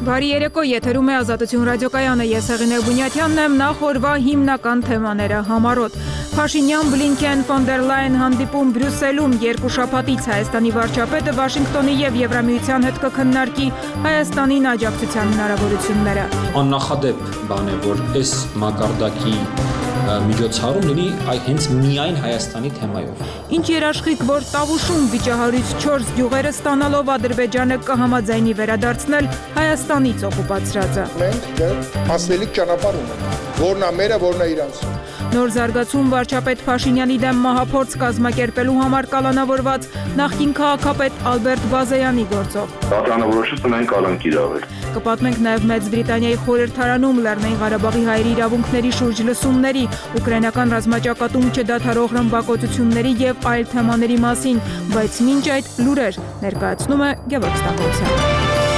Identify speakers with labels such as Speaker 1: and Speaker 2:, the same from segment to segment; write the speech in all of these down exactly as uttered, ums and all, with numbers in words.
Speaker 1: Բարի երեկո, եթերում է Ազատություն ռադիոկայանը, ես Հեղինե Բունյաթյանն եմ, նախ օրվա հիմնական թեմաները համառոտ։ Փաշինյան, Բլինքեն, ֆոն դեր Լայն հանդիպում Բրյուսելում, երկու շաբաթից Հայաստանի վարչապետը Վաշինգտոնի եւ Եվրամիության հետ կքննարկի Հայաստանին աջակցության հնարավորությունները։
Speaker 2: Աննախադեպ բան է, որ այս մակարդակի միջոցառում լինի հենց միայն Հայաստանի թեմայով։
Speaker 1: Ինչ երաշխիք, որ Տավուշում վիճահարույց չորս գյուղերը ստանալով Ադրբեջանը կհամաձայնի վերադարձնել Հայաստանից օկուպացրածը։
Speaker 3: Մենք դեռ հասնելիք ճանապարհ ունենք, որն է մերը, որն է իրանց։
Speaker 1: Նոր զարգացում վարչապետ Փաշինյանի դեմ մահափորձ կազմակերպելու համար կալանավորված նախկին քաղաքապետ Ալբերտ Բազեյանի գործով։
Speaker 4: Դատանավորոշը տնային կալանք իրավեր։
Speaker 1: Կպատմենք նաև Մեծ Բրիտանիայի խորհրդարանում Լեռնային Ղարաբաղի հայերի իրավունքների շուրջ լսումների, ուկրաինական ռազմաճակատում չդադարող ռմբակոծությունների եւ այլ թեմաների մասին, բայց մինչ այդ լուրեր ներկայացնում է Գևորգ Ստախովյանը։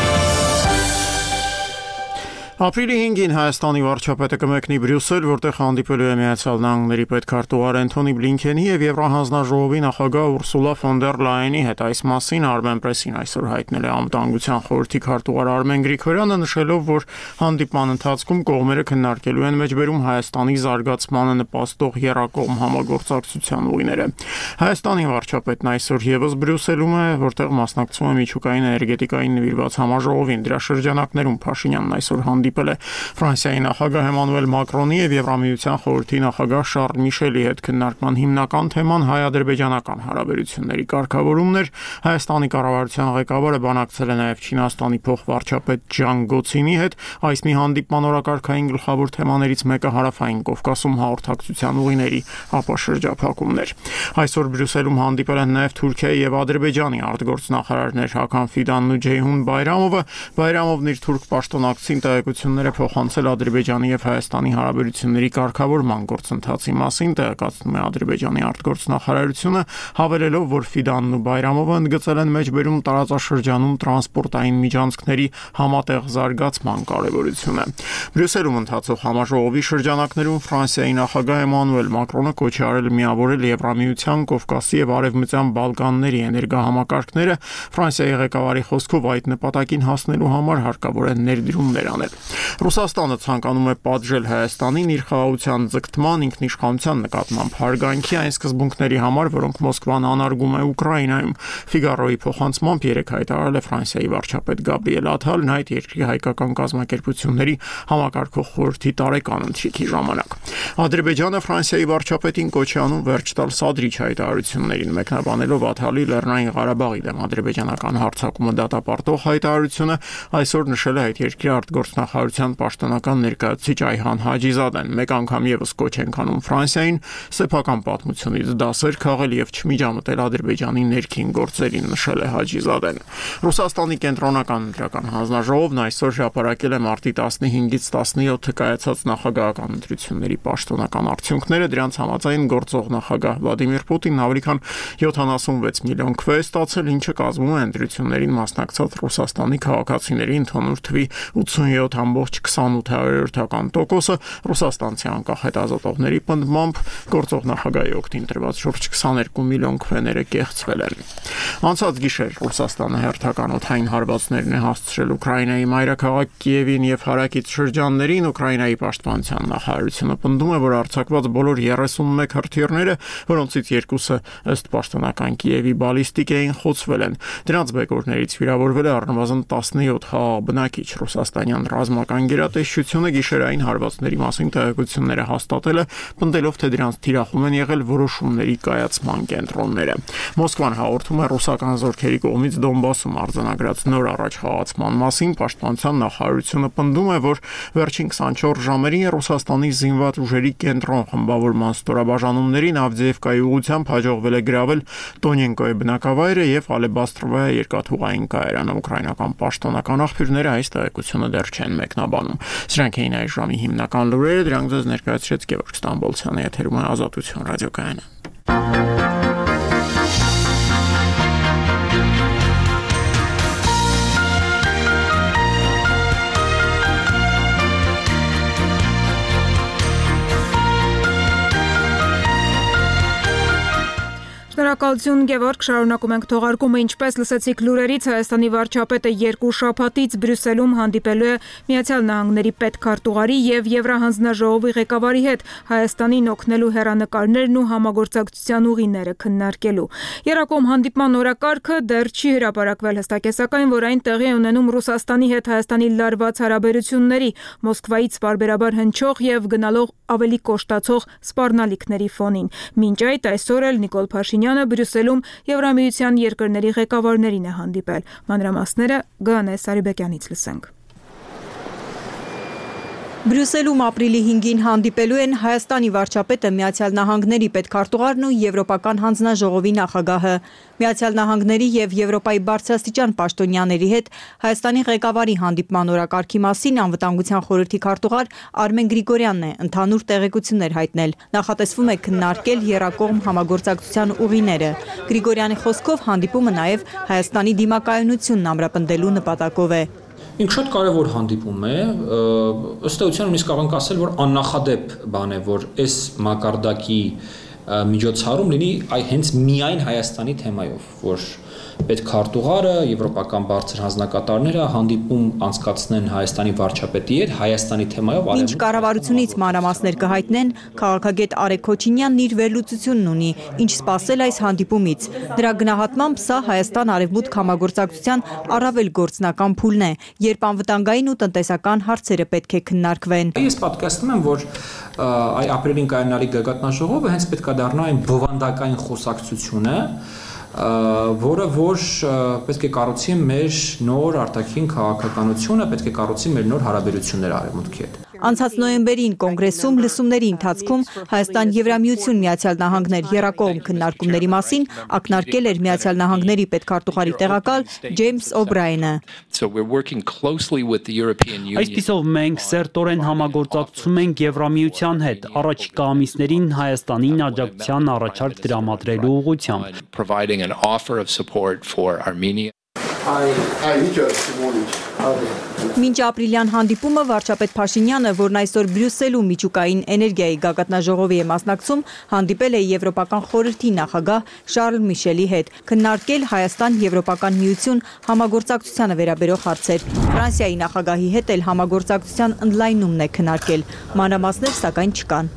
Speaker 5: Ապրիլի հինգին Հայաստանի վարչապետը կմեկնի Բրյուսել, որտեղ հանդիպելու է Միացյալ Նահանգների պետքարտուղար Անթոնի Բլինքենի եւ Եվրահանձնաժողովի նախագահ Ուրսուլա ֆոն դեր Լայենի հետ։ Այս մասին Armenpress-ին այսօր հայտնել է Անվտանգության խորհրդի քարտուղար Արմեն Գրիգորյանը, նշելով, որ հանդիպման ընթացքում կողմերը քննարկելու են մեջբերում Հայաստանի զարգացմանը նպաստող եռակողմ համագործակցության ուղիները։ Հայաստանի վարչապետն այսօր եւս Բրյուսելում է, որտեղ մասնակցում է միջուկային էներգետիկային նվիրված համաժողովին։ Դրա շրջանակներում Փաշինյանն այսօր հանդիպել է Ֆրանսիայի նախագահ Էմանուել Մակրոնի եւ Եվրամիության խորհրդի նախագահ Շարլ Միշելի հետ։ Քննարկման հիմնական թեման հայ-ադրբեջանական հարաբերությունների կարգավորումն էր։ Հայաստանի կառավարության ղեկավարը բանակցել է նաեւ Չինաստանի փոխվարչապետ Ջան Գոցինի հետ։ Այս մի հանդիպման օրակարգային գլխավոր թեմաներից մեկը հարավային Կովկասում հաղորդակցության ուղիների ապաշրջափակումն էր։ Այսօր Բրյուսելում հանդիպել են նաեւ Թուրքիայի եւ Ադրբեջանի արտգործնախարարներ Հական Ֆիդանն ու Ջեյհուն Բայրամովը։ Բայրամովն իր թուրք պաշտոնակցին տեղեկությունները փոխանցել Ադրբեջանի եւ Հայաստանի հարաբերությունների կարգավորման գործընթացի մասին, տեղեկացնում է Ադրբեջանի արտգործնախարարությունը, հավելելով, որ Ֆիդանն ու Բայրամովը ընդգծել են մեջբերում տարածաշրջանում տրանսպորտային միջանցքների համատեղ զարգացման կարևորությունը։ Բրյուսելում ընթացող համաժողովի շրջանակներում Ֆրանսիայի նախագահ Էմանուել Մակրոնը կոչ է արել միավորել Եվրամիության, Կովկասի եւ Արևմտյան Բալկանների էներգահամակարգները։ Ֆրանսիայի ղեկավարի խոսքով այդ նպատակին հասնելու համար հարկավոր է ներդրումներ անել։ Ռուսաստանը ցանկանում է պատժել Հայաստանին իր խաղաղության ձգտման, ինքնիշխանության նկատմամբ հարգանքի այն սկզբունքների համար, որոնք Մոսկվան անարգում է Ուկրաինայում։ Ֆիգարոյի փոխանցմամբ երեկ հայտարարել է Ֆրանսիայի վարչապետ Գաբրիել Աթալն այդ երկրի հայկական կազմակերպությունների համակարգող խորհրդի տարեկան ընթրիքի ժամանակ։ Ադրբեջանը Ֆրանսիայի վարչապետին կոչ է անում վերջ տալ սադրիչ հայտարարություններին, մեկնաբանելով Աթալի Լեռնային Ղարաբաղի դեմ ադրբեջանական հարձակումը դատապարտող հայտարարությունը, այսօր նշել է այդ երկրի արտգործնախարարության պաշտոնական ներկայացուցիչ Այհան Հաջիզադեն։ Մեկ անգամ եւս կոչ են անում Ֆրանսիային սեփական պատմությունից դասեր քաղել եւ չմիջամտել Ադրբեջանի ներքին գործերին, նշել է Հաջիզադեն։ Ռուսաստանի կենտրոնական ընտրական հանձնաժողովն այսօր հրապարակել է մարտի տասնհինգից տասնյոթ կայացած նախագահական ընտրությունների պաշտոնական արդյունքները։ Դրանց համաձայն գործող նախագահ Վլադիմիր Պուտինն ավելի քան յոթանասունվեց միլիոն քվե ստացել, ինչը կազմում է ընտրություններին մասնակցած Ռուսաստանի քաղաքացիների ընդհանուր թվի ութսունյոթ կόμμα քսանութ տոկոսը։ Ռուսաստանցի անկախ հետազոտողների պնդմամբ գործող նախագահի օգտին տրված շուրջ քսաներկու միլիոն քվեները կեղծվել են։ Անցած գիշեր Ռուսաստանը հերթական օդային հարվածներն է հասցրել Ուկրաինայի մայրաքաղաք Կիևին եւ հարակից շրջաններին։ Ուկրաինայի պաշտպանության նախարարությունը պնդում է, որ արձակված բոլոր երեսունմեկ հրթիռները, որոնցից երկուսը ըստ պաշտոնական Կիևի բալիստիկ էին, խոցվել են։ Դրանց բեկորներից վիրավորվել է առնվազն տասնյոթ խաղաղ բնակիչ։ Ռուսաստանյան ռազմական գերատեսչությունը գիշերային հարվածների մասին տեղեկությունները հաստատել է, պնդելով, թե դրանց թիրախում են եղել որոշումների կայացման կենտրոնները։ Մոսկվան հաղորդում է ռուսական զորքերի կողմից Դոնբասում արձանագրած նոր առաջխաղացման մասին։ Պաշտպանության նախարարությունը պնդում է, որ վերջին քսանչորս ժամերին Ռուսաստանի զինված ուժերի կենտրոն խմբավորման ստորաբաժանումներին Ավդիևկայի ուղղությամբ հաջողվել է գրավել Տոնենկոյի բնակավայրը եւ Ալեբաստրովայա երկաթուղային կայարանը։ Ուկրաինական պաշտոնական աղբյուրները այս տեղեկությունը դեռ չեն մեկնաբանում։ Սրանք էին այս ժամի հիմնական լուրերը, դրանք ձեզ ներկայացրեց Գևորգ Ստամբոլցյանը, եթերում է Ազատություն ռադիոկայանը։
Speaker 1: Շնորհակալություն Գևորգ, շարունակում ենք թողարկումը, ինչպես լսեցիք լուրերից, Հայաստանի վարչապետը երկու շաբաթից Բրյուսելում հանդիպելու է Միացյալ Նահանգների պետքարտուղարի եւ Եվրահանձնաժողովի ղեկավարի հետ Հայաստանին օգնելու հեռանկարներն ու համագործակցության ուղիները քննարկելու։ Երակոմ հանդիպման օրակարգը դեռ չի հրապարակվել, հստակ է սակայն, որ այն տեղի է ունենում Ռուսաստանի հետ Հայաստանի լարված հարաբերությունների, Մոսկվայից պարբերաբար հնչող եւ գնալով ավելի կոշտացող սպառնալիքների ֆոնին։ Մինչ այդ այսօր էլ Նիկոլ Փաշինյանը Բրյուսելում Եվրամիության երկրների ղեկավարներին է հանդիպել։ Մանրամասները Գանե Սարիբեկյանից լսենք։
Speaker 6: Բրյուսելում ապրիլի հինգին հանդիպելու են Հայաստանի վարչապետը, Միացյալ Նահանգների պետքարտուղարն ու Եվրոպական հանձնաժողովի նախագահը։ Միացյալ Նահանգների եւ Եվրոպայի բարձրաստիճան պաշտոնյաների հետ Հայաստանի ղեկավարի հանդիպման օրակարգի մասին անվտանգության խորհրդի քարտուղար Արմեն Գրիգորյանն է ընդհանուր տեղեկություններ հայտնել։ Նախատեսվում է քննարկել եռակողմ համագործակցության ուղիները։ Գրիգորյանի խոսքով հանդիպումը նաեւ Հայաստանի դիմակայունությունն ամրապնդելու նպատակով է։
Speaker 2: Ինքը շատ կարևոր հանդիպում է, ըստ էության նույնիսկ կարող ենք ասել, որ աննախադեպ բան է, որ այս մակարդակի միջոցառում լինի այ հենց միայն Հայաստանի թեմայով, որ պետքարտուղարը, եվրոպական բարձր հանձնակատարները հանդիպում անցկացնեն Հայաստանի վարչապետի հետ Հայաստանի թեմայով։
Speaker 6: Ինչ կառավարությունից մանրամասներ կհայտնեն, քաղաքագետ Արեգ Քոչինյանն իր վերլուծությունն ունի, ինչ սպասել այս հանդիպումից։ Նրա գնահատմամբ սա Հայաստան-Արևմուտք համագործակցության առավել գործնական փուլն է, երբ անվտանգային ու տնտեսական հարցերը պետք է քննարկվեն։
Speaker 2: Ես պատկերացնում եմ, որ այ ապրիլին կայանալի գագաթնաժողովը հենց պետք է դառնա այն բովանդակային խոսակցությունը, որը որ պետք է կառուցի մեր նոր արտաքին քաղաքականությունը, պետք է կառուցի մեր նոր հարաբերությունները Արևմուտքի հետ։
Speaker 6: Անցած նոյեմբերին կոնգրեսում լսումների ընթացքում Հայաստան-Եվրամիություն Միացյալ Նահանգներ եռակողմ քննարկումների մասին ակնարկել էր Միացյալ Նահանգների պետքարտուղարի տեղակալ Ջեյմս Օբրայենը։
Speaker 7: Այսպիսով մենք սերտորեն համագործակցում ենք Եվրամիության հետ առաջիկա ամիսներին Հայաստանին աջակցության առաջարկ տրամադրելու ուղղությամբ։
Speaker 8: An offer of support for Armenia.
Speaker 6: Մինչ ապրիլյան հանդիպումը վարչապետ Փաշինյանը, որն այսօր Բրյուսելում միջուկային էներգիայի գագաթնաժողովի է մասնակցում, հանդիպել է Եվրոպական խորհրդի նախագահ Շարլ Միշելի հետ, քննարկել Հայաստան-Եվրոպական միություն համագործակցությանը վերաբերող հարցեր։ Ֆրանսիայի նախագահի հետ էլ համագործակցության ընդլայնումն է քննարկել։ Մանրամասներ սակայն չկան։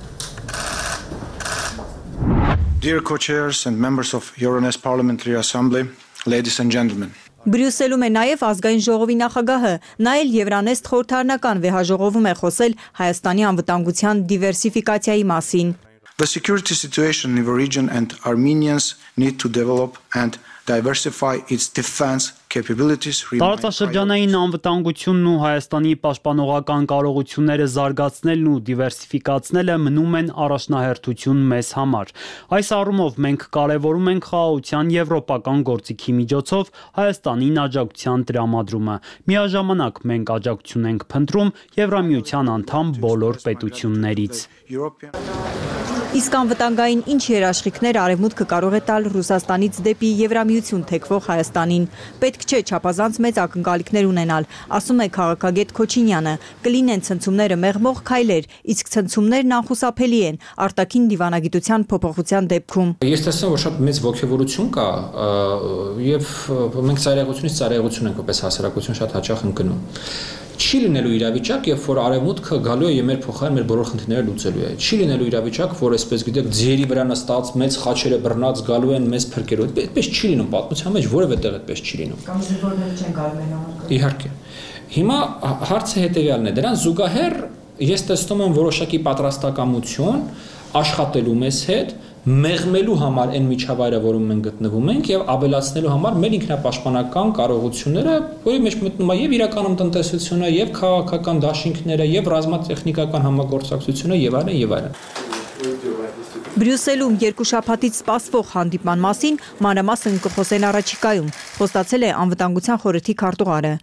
Speaker 9: Dear co-chairs and members of Euronest Parliamentary Assembly, ladies and gentlemen.
Speaker 6: Բրյուսելում է նաև ազգային ժողովի նախագահը, նա էլ Եվրանեստ խորհրդարանական վեհաժողովում է խոսել Հայաստանի անվտանգության դիվերսիֆիկացիայի մասին։
Speaker 9: The security situation in the region and Armenians need to develop and diversify its defense capabilities.
Speaker 7: Տարածաշրջանային անվտանգությունն ու Հայաստանի պաշտպանողական կարողությունները զարգացնելն ու դիվերսիֆիկացնելը մնում են առաջնահերթություն մեզ համար։ Այս առումով մենք կարևորում ենք խաղաղության եվրոպական գործիքի միջոցով Հայաստանին աջակցության տրամադրումը։ Միաժամանակ մենք աջակցություն ենք փնտրում Եվրամիության անդամ բոլոր պետություններից։
Speaker 6: Իսկ անվտանգային ինչ երաշխիքներ Արևմուտքը կարող է տալ Ռուսաստանից դեպի Եվրամիություն թեքվող Հայաստանին։ Պետք չէ չափազանց մեծ ակնկալիքներ ունենալ, ասում է քաղաքագետ Քոչինյանը։ Կլինեն ցնցումները մեղմող քայլեր, իսկ ցնցումներն անխուսափելի են արտաքին դիվանագիտության փոփոխության դեպքում։
Speaker 2: Ես տեսնում որ շատ մեծ ողջավորություն կա եւ մենք ծայրահեղությունից ծայրահեղություն ենք որպես հասարակություն շատ հաճախ ընկնում։ Չի լինելու իրավիճակ, երբ որ Արևմուտքը գալու է եւ մեր փոխարեն մեր բոլոր խնդիրները լուծելու է։ Չի լինելու իրավիճակ, որ այսպես գիտեք, ձիերի վրա նստած մեծ խաչերը բռնած գալու են մեզ փրկելու։ Այդպես չի լինում, պատմության մեջ որևէ տեղ այդպես չի լինում։
Speaker 6: Կամ զինվորները չեն գալու մենակ։
Speaker 2: Իհարկե։ Հիմա հարցը հետեւյալն է, դրան զուգահեռ ես տեսնում եմ որոշակի պատրաստակամություն աշխատելու մեզ հետ մեղմելու համար այն միջավայրը, որում մենք գտնվում ենք եւ ավելացնելու համար մեր ինքնապաշտպանական կարողությունները, որի մեջ մտնում է եւ իրականում տնտեսությունը, եւ քաղաքական դաշինքները, եւ ռազմատեխնիկական համագործակցությունը եւ այլն եւ այլն։
Speaker 6: Բրյուսելում երկու շաբաթից սպասվող հանդիպման մասին մանրամասն կխոսեն առաջիկայում, խոստացել է անվտանգության խորհրդի քարտուղարը։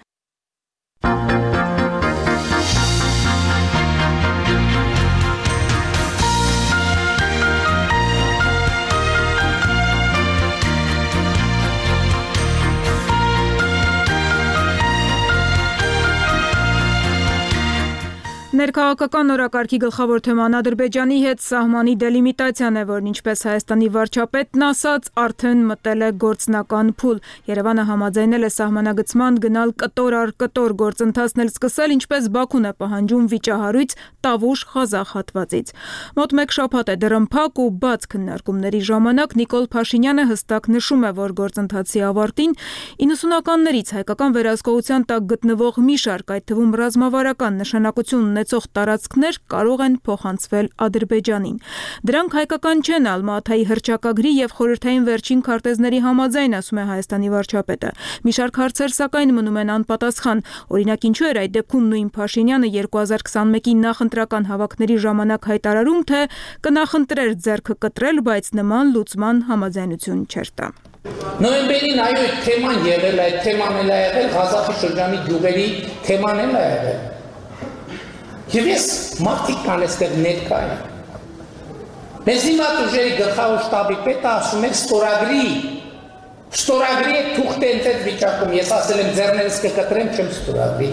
Speaker 1: Ներքաղաքական օրակարգի գլխավոր թեման Ադրբեջանի հետ սահմանի դելիմիտացիան է, որն ինչպես Հայաստանի վարչապետն ասաց, արդեն մտել է գործնական փուլ։ Երևանը համաձայնել է սահմանագծման գնալ կտոր առ կտոր, գործընթացն էլ սկսել, ինչպես Բաքուն է պահանջում վիճահարույց Տավուշ-Ղազախ հատվածից։ Մոտ մեկ շաբաթ է դռնփակ ու բաց քննարկումների ժամանակ Նիկոլ Փաշինյանը հստակ նշում է, որ գործընթացի ավարտին իննսունականներից հայկական վերահսկողության տակ գտնվող մի շարք, այդ թվում ռազմավարական նշանակություն ունեցող տարածքներ կարող են փոխանցվել Ադրբեջանին։ Դրանք հայկական չեն Ալմատայի հռչակագրի եւ խորհրդային վերջին քարտեզների համաձայն, ասում է Հայաստանի վարչապետը։ Մի շարք հարցեր սակայն մնում են անպատասխան։ Օրինակ, ինչու էր այդ դեպքում նույն Փաշինյանը երկու հազար քսանմեկի նախընտրական հավաքների ժամանակ հայտարարում, թե կնախընտրեր ձեռքը կտրել, բայց նման լուծման համաձայնություն չէր տա։
Speaker 10: Նոյեմբերին այո, այդ թեման եղել, այդ թեման էլ է եղել, Ղազախի շրջանի գյուղերի թեման էլ է եղել։ Եվ ես մարդիկ կան այստեղ ներկա են։ Մեզ իմաց ուժերի գլխավոր շտաբի պետը ասում է ստորագրի, ստորագրի է թուղթ է այդ վիճակում, ես ասել եմ ձեռներս կկտրեմ, չեմ ստորագրի։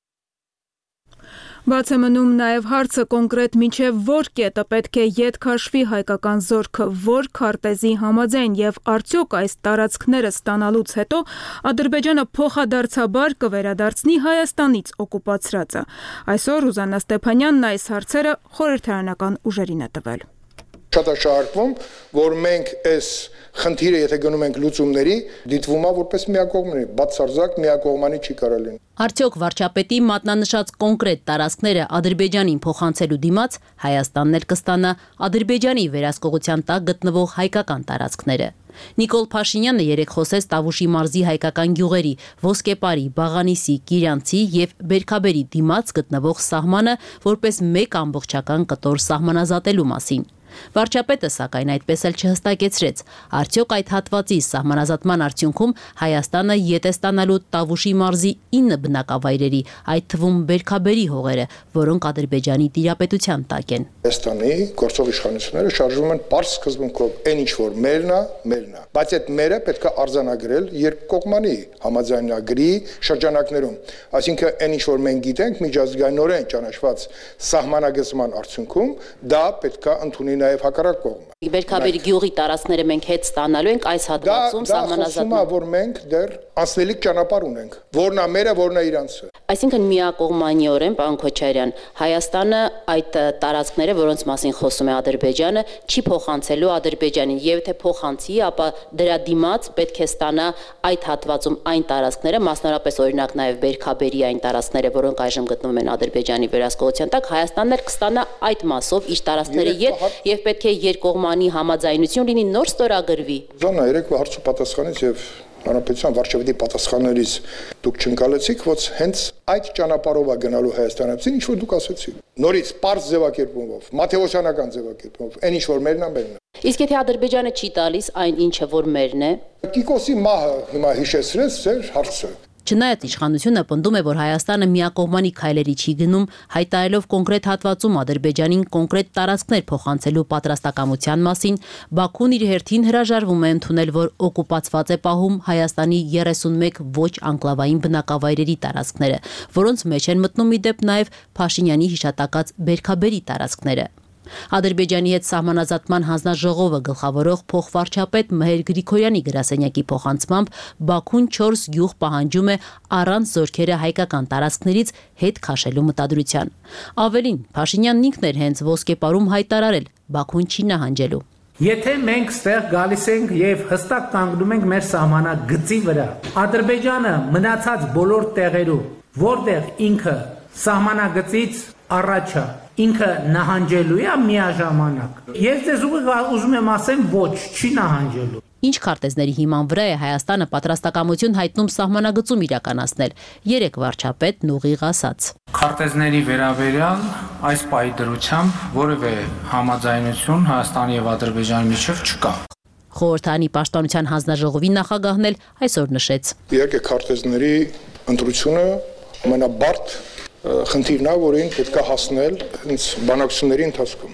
Speaker 1: Բաց է մնում նաև հարցը կոնկրետ մինչև որ կետը պետք է ետ քաշվի հայկական զորքը, որ քարտեզի համաձայն եւ արդյոք այս տարածքները ստանալուց հետո Ադրբեջանը փոխադարձաբար կվերադարձնի Հայաստանից օկուպացրածը։ Այսօր Ռուզաննա Ստեփանյանն այս հարցերը խորհրդարանական ուժերին է տվել։
Speaker 3: Շատ է շարժվում, որ մենք այս խնդիրը, եթե գնում ենք լուծումների, դիտվում է որպես միակողմանի, բացարձակ միակողմանի չի կարող լինել։
Speaker 11: Արդյոք վարչապետի մատնանշած կոնկրետ տարածքները Ադրբեջանին փոխանցելու դիմաց Հայաստանն էլ կստանա Ադրբեջանի վերահսկողության տակ գտնվող հայկական տարածքները։ Նիկոլ Փաշինյանը երեկ խոսեց Տավուշի մարզի հայկական գյուղերի Ոսկեպարի, Բաղանիսի, Կիրյանցի եւ Բերքաբերի դիմաց գտնվող սահմանը որպես մեկ ամբողջական կտոր սահմանազատելու մասին։ Վարչապետը սակայն այդպես էլ չհստակեցրեց, արդյոք այդ հատվածի սահմանազատման արդյունքում Հայաստանը ետ է ստանալու Տավուշի մարզի ինը բնակավայրերի, այդ թվում Բերքաբերի հողերը, որոնք Ադրբեջանի տիրապետության տակ են։
Speaker 3: Հայաստանի գործող իշխանությունները շարժվում են պարզ սկզբունքով, այն ինչ որ մերն է, մերն է, բայց այդ մերը պետք է արձանագրել երկկողմանի համաձայնագրի շրջանակներում, այսինքն այն ինչ որ մենք գիտենք միջազգայինորեն ճանաչված սահմանագծման արդյունքում դա պետք է ընդունի նաև հակառակ կողմը։
Speaker 11: Բերքաբերի գյուղի տարածքները մենք հետ ստանալու ենք այս հատվածում սահմանազատում։
Speaker 3: Դա որ մենք դեռ անցնելիք ճանապարհ ունենք, որն է մերը, որն է իրանցը։
Speaker 11: Այսինքն միակողմանիորեն, պարոն Քոչարյան, Հայաստանը այդ տարածքները, որոնց մասին խոսում է Ադրբեջանը, չի փոխանցելու Ադրբեջանին, եւ թե փոխանցի, ապա դրա դիմաց պետք է ստանա այդ հատվածում այն տարածքները, մասնավորապես օրինակ նաև Բերքաբերի այն տարածքները, որոնք այժմ գտնվում են Ադրբեջանի վերահսկողության տակ, Հայաստանն էլ կստանա այդ մասով իր տարածքները ետ եւ պետք է երկկողմանի համաձայնություն լինի, նոր ստորագրվի։
Speaker 3: Զոնա երեկվա հարցու պատասխանից եւ հանրապետության վարչապետի պատասխաններից դուք չընկալեցիք, որ հենց այդ ճանապարհով է գնալու Հայաստանից, ինչ որ դուք ասացիք։ Նորից པարզ ձևակերպումով, մաթեոսյանական ձևակերպումով, այն ինչ որ մերն է, մերն է։
Speaker 11: Իսկ եթե Ադրբեջանը չի տալիս այն ինչը որ մերն է։
Speaker 3: Կիկոսի մահը հիմա հիշեցրեց ձեր հարցը։
Speaker 11: Չնայած իշխանությունը պնդում է, որ Հայաստանը միակողմանի քայլերի չի գնում, հայտարարելով կոնկրետ հատվածում Ադրբեջանին կոնկրետ տարածքներ փոխանցելու պատրաստակամության մասին, Բաքուն իր հերթին հրաժարվում է ընդունել, որ օկուպացված է պահում Հայաստանի երեսունմեկ ոչ անկլավային բնակավայրերի տարածքները, որոնց մեջ են մտնում ի դեպ նաև Փաշինյանի հիշատակած Բերքաբերի տարածքները։ Ադրբեջանի հետ սահմանազատման հանձնաժողովը գլխավորող փոխվարչապետ Մհեր Գրիգորյանի գրասենյակի փոխանցմամբ Բաքուն չորս գյուղ պահանջում է առանց զորքերը հայկական տարածքներից հետ քաշելու մտադրության։ Ավելին, Փաշինյանն ինքն էր հենց Ոսկեպարում հայտարարել Բաքուն չի նահանջելու։
Speaker 10: Եթե մենք ստեղ գալիս ենք եւ հստակ կանգնում ենք մեր սահմանագծի վրա, Ադրբեջանը մնացած բոլոր տեղերում, որտեղ ինքը սահմանագծից առաջ է, ինքը նահանջելու է միաժամանակ։ Ես ձեզ ուզում եմ ասեմ ոչ, չի նահանջելու։
Speaker 11: Ինչ քարտեզների հիման վրա է Հայաստանը պատրաստակամություն հայտնում սահմանագծում իրականացնել, երեք վարչապետն ուղիղ ասաց։
Speaker 10: Քարտեզների վերաբերյալ այս պահի դրությամբ որևէ համաձայնություն Հայաստանի եւ Ադրբեջանի միջև չկա։
Speaker 11: Խորհրդանի պաշտպանության հանձնաժողովի նախագահն էլ այսօր նշեց։
Speaker 3: Իհարկե քարտեզների ընտրությունը ամենաբարդ խնդիրն է, որին պետք է հասնել հենց բանակցությունների ընթացքում։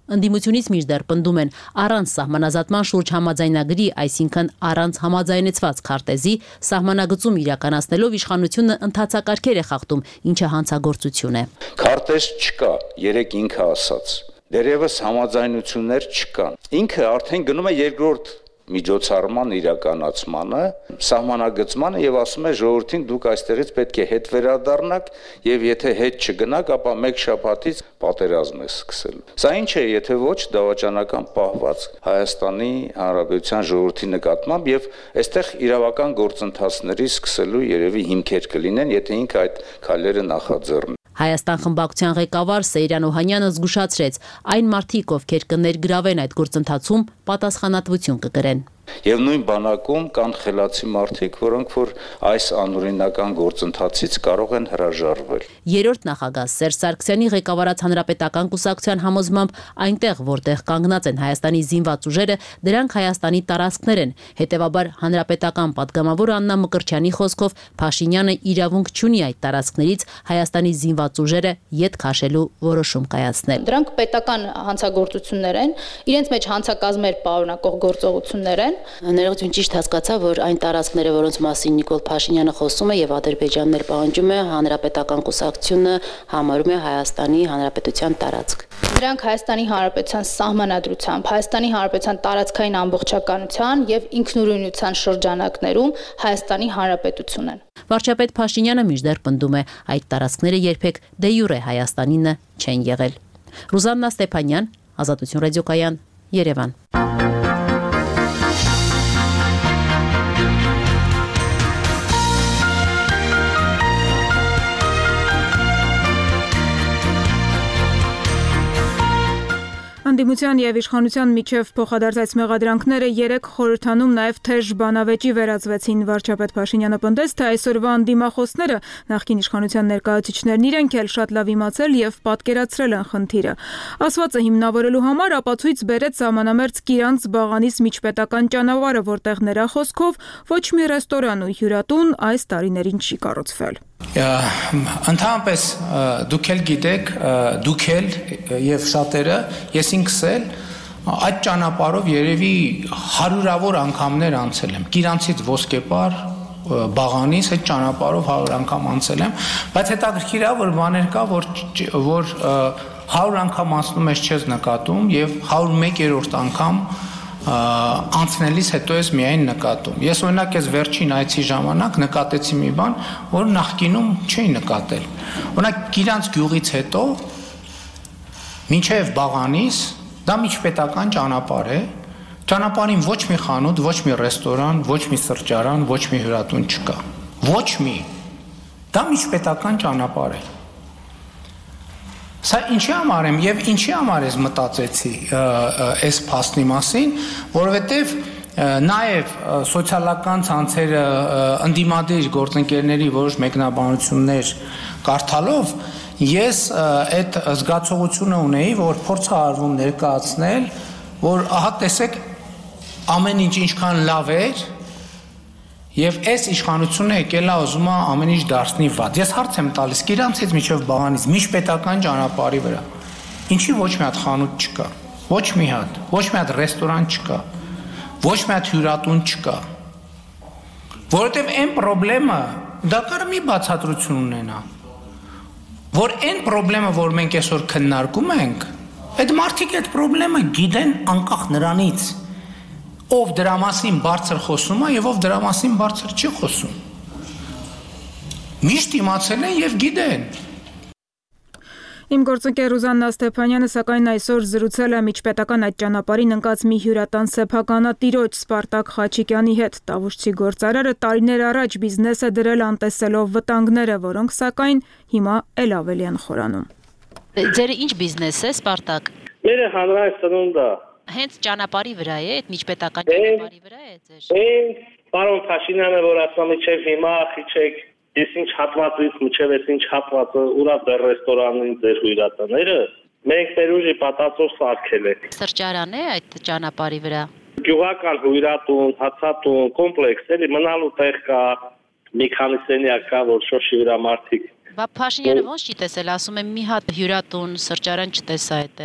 Speaker 11: Ընդդիմությունից մինչդեռ պնդում են առանց սահմանազատման շուրջ համաձայնագրի, այսինքն առանց համաձայնեցված քարտեզի, սահմանագծում իրականացնելով իշխանությունը ընթացակարգեր է խախտում, ինչը հանցագործություն է։
Speaker 12: Քարտեզ չկա, երեք ինքը ասաց։ Դերևս համաձայնություններ չկան։ Ինքը արդեն գնում է երկրորդ միջոցառման իրականացմանը, սահմանագծմանը եւ ասում է ժողովրդին դուք այստեղից պետք է հետ վերադառնաք եւ եթե հետ չգնաք, ապա մեկ շաբաթից պատերազմ է սկսել։ Սա ինչ է, եթե ոչ դավաճանական պահված Հայաստանի Հանրապետության ժողովրդի նկատմամբ եւ այստեղ իրավական գործընթացների սկսելու երևի հիմքեր կլինեն, եթե ինքը այդ քայլերը նախաձեռնի։
Speaker 11: Հայաստան խմբակցության ղեկավար Սեյրան Օհանյանը զգուշացրեց, այն մարդիկ, ովքեր կներգրավեն այդ գործընթացում, պատասխանատվություն կկրեն։ Եվ նույն բանակում կան խելացի մարդիկ, որոնք որ այս անօրինական գործընթացից կարող են հրաժարվել։ Երրորդ նախագահ Սերժ Սարգսյանի ղեկավարած Հանրապետական կուսակցության համոզմամբ այնտեղ, որտեղ կանգնած են Հայաստանի զինված ուժերը, դրանք Հայաստանի տարածքներ են։ Հետևաբար Հանրապետական պատգամավոր Աննա Մկրտչյանի խոսքով Փաշինյանը իրավունք չունի այդ տարածքներից Հայաստանի զինված ուժերը ետ քաշելու որոշում կայացնել։
Speaker 13: Դրանք պետական հանցագործություններ են, իրենց մեջ հանցակազմեր պարունակող գործողություններ են։
Speaker 11: Ներողություն, ճիշտ հասկացա, որ այն տարածքները, որոնց մասին Նիկոլ Փաշինյանը խոսում է եւ Ադրբեջանն էլ պահանջում է, Հանրապետական կուսակցությունը համարում է Հայաստանի Հանրապետության տարածք։
Speaker 13: Դրանք Հայաստանի Հանրապետության սահմանադրությամբ, Հայաստանի Հանրապետության տարածքային ամբողջականության եւ ինքնուրույնության շրջանակներում Հայաստանի Հանրապետություն են։
Speaker 11: Վարչապետ Փաշինյանը մինչդեռ պնդում է, այդ տարածքները երբեք դե յուրե Հայաստանինը չեն եղել։ Ռուզաննա Ստեփանյան, Ազատություն ռադիոկայան, Երևան։
Speaker 1: Անդիմության եւ իշխանության միջև փոխադարձած մեղադրանքները երեք խորհրդանում նաեւ թեժ բանավեճի վերածվեցին։ Վարչապետ Փաշինյանը պնդեց, թե այսօրվա անդիմախոսները նախկին իշխանության ներկայացուցիչներն իրենք էլ շատ լավ իմացել եւ պատկերացրել են խնդիրը։ Ասվածը հիմնավորելու համար ապացույց բերեց Սահմանամերձ Կիրանց Բաղանիս միջպետական ճանապարհը, որտեղ նրա խոսքով ոչ մի ռեստորան ու հյուրատուն այս տարիներին չի կառուցվել։
Speaker 10: Ընդհանրապես դուք էլ գիտեք, դուք էլ եւ շատերը, ես ինքս էլ այդ ճանապարհով երևի հարյուրավոր անգամներ անցել եմ։ Կիրանցից Ոսկեպար, Բաղանիս այդ ճանապարհով հարյուր անգամ անցել եմ, բայց հետաքրքիր է, որ բաներ կա, որ որ հարյուր անգամ անցնում ես չես նկատում եւ հարյուր մեկերորդ անգամ անցնելիս հետո ես միայն նկատում։ Ես օրինակ ես վերջին այցի ժամանակ նկատեցի մի բան, որ նախկինում չէի նկատել։ Օրինակ Կիրանց գյուղից հետո մինչև Բաղանիս դա միջպետական ճանապարհ է։ Ճանապարհին ոչ մի խանութ, ոչ մի ռեստորան, ոչ մի սրճարան, ոչ մի հյուրատուն չկա։ Ոչ մի։ Դա միջպետական ճանապարհ է։ Սա ինչի համար եմ եւ ինչի համար ես մտածեցի այս փաստի մասին, որովհետեւ նաեւ սոցիալական ցանցերը ընդդիմադիր գործընկերների որոշ մեկնաբանություններ կարդալով ես այդ զգացողությունը ունեի, որ փորձ է արվում ներկայացնել, որ ահա տեսեք ամեն ինչ ինչքան լավ էր եւ այս իշխանությունը եկել է ուզում է ամեն ինչ դարձնի վատ։ Ես հարց եմ տալիս Կիրանցից մինչև Բաղանից միջպետական ճանապարհի վրա։ Ինչի ոչ մի հատ խանութ չկա, ոչ մի հատ, ոչ մի հատ ռեստորան չկա, ոչ մի հատ հյուրատուն չկա։ Որովհետեւ այն խնդրեմը դա կարող մի բացատրություն ունենա։ Որ այն խնդրեմը, որ մենք այսօր քննարկում ենք, այդ մարդիկ այդ խնդրեմը գիտեն անկախ նրանից ով դրա մասին բարձր խոսում է եւ ով դրա մասին բարձր չի խոսում։ Միշտ իմացել են եւ գիտեն։
Speaker 1: Իմ գործընկեր Ռուզաննա Ստեփանյանը սակայն այսօր զրուցել է միջպետական այդ ճանապարհին ընկած մի հյուրատան սեփականատիրոջ Սպարտակ Խաչիկյանի հետ։ Տավուշցի գործարարը տարիներ առաջ բիզնես է դրել անտեսելով վտանգները, որոնք սակայն հիմա էլ ավելի են խորանում։
Speaker 11: Ձեր ինչ բիզնես է Սպարտակ։
Speaker 14: Մերը հանրային սնունդը։
Speaker 11: Հենց ճանապարհի վրա է, այդ միջպետական ճանապարհի վրա է ձեր։
Speaker 14: Այն պարոն Փաշինյանը, որ ասա միջև հիմա խիչեք, ես ինչ հատվածից միջև ես ինչ հատվածը ուրա դեռ ռեստորանին ձեր հյուրատները, մենք մեր ուժի պատածով սարքել ենք։
Speaker 11: Սրճարան է այդ ճանապարհի վրա։
Speaker 14: Գյուղական հյուրատուն, հացատուն, կոմպլեքս էլի մնալու տեղ կա, մի քանի սենյակ կա, որ շոշի վրա մարդիկ։
Speaker 11: Բա Փաշինյանը ո՞նց չի տեսել, ասում եմ մի հատ հյուրատուն, սրճարան չտեսա այդտեղ։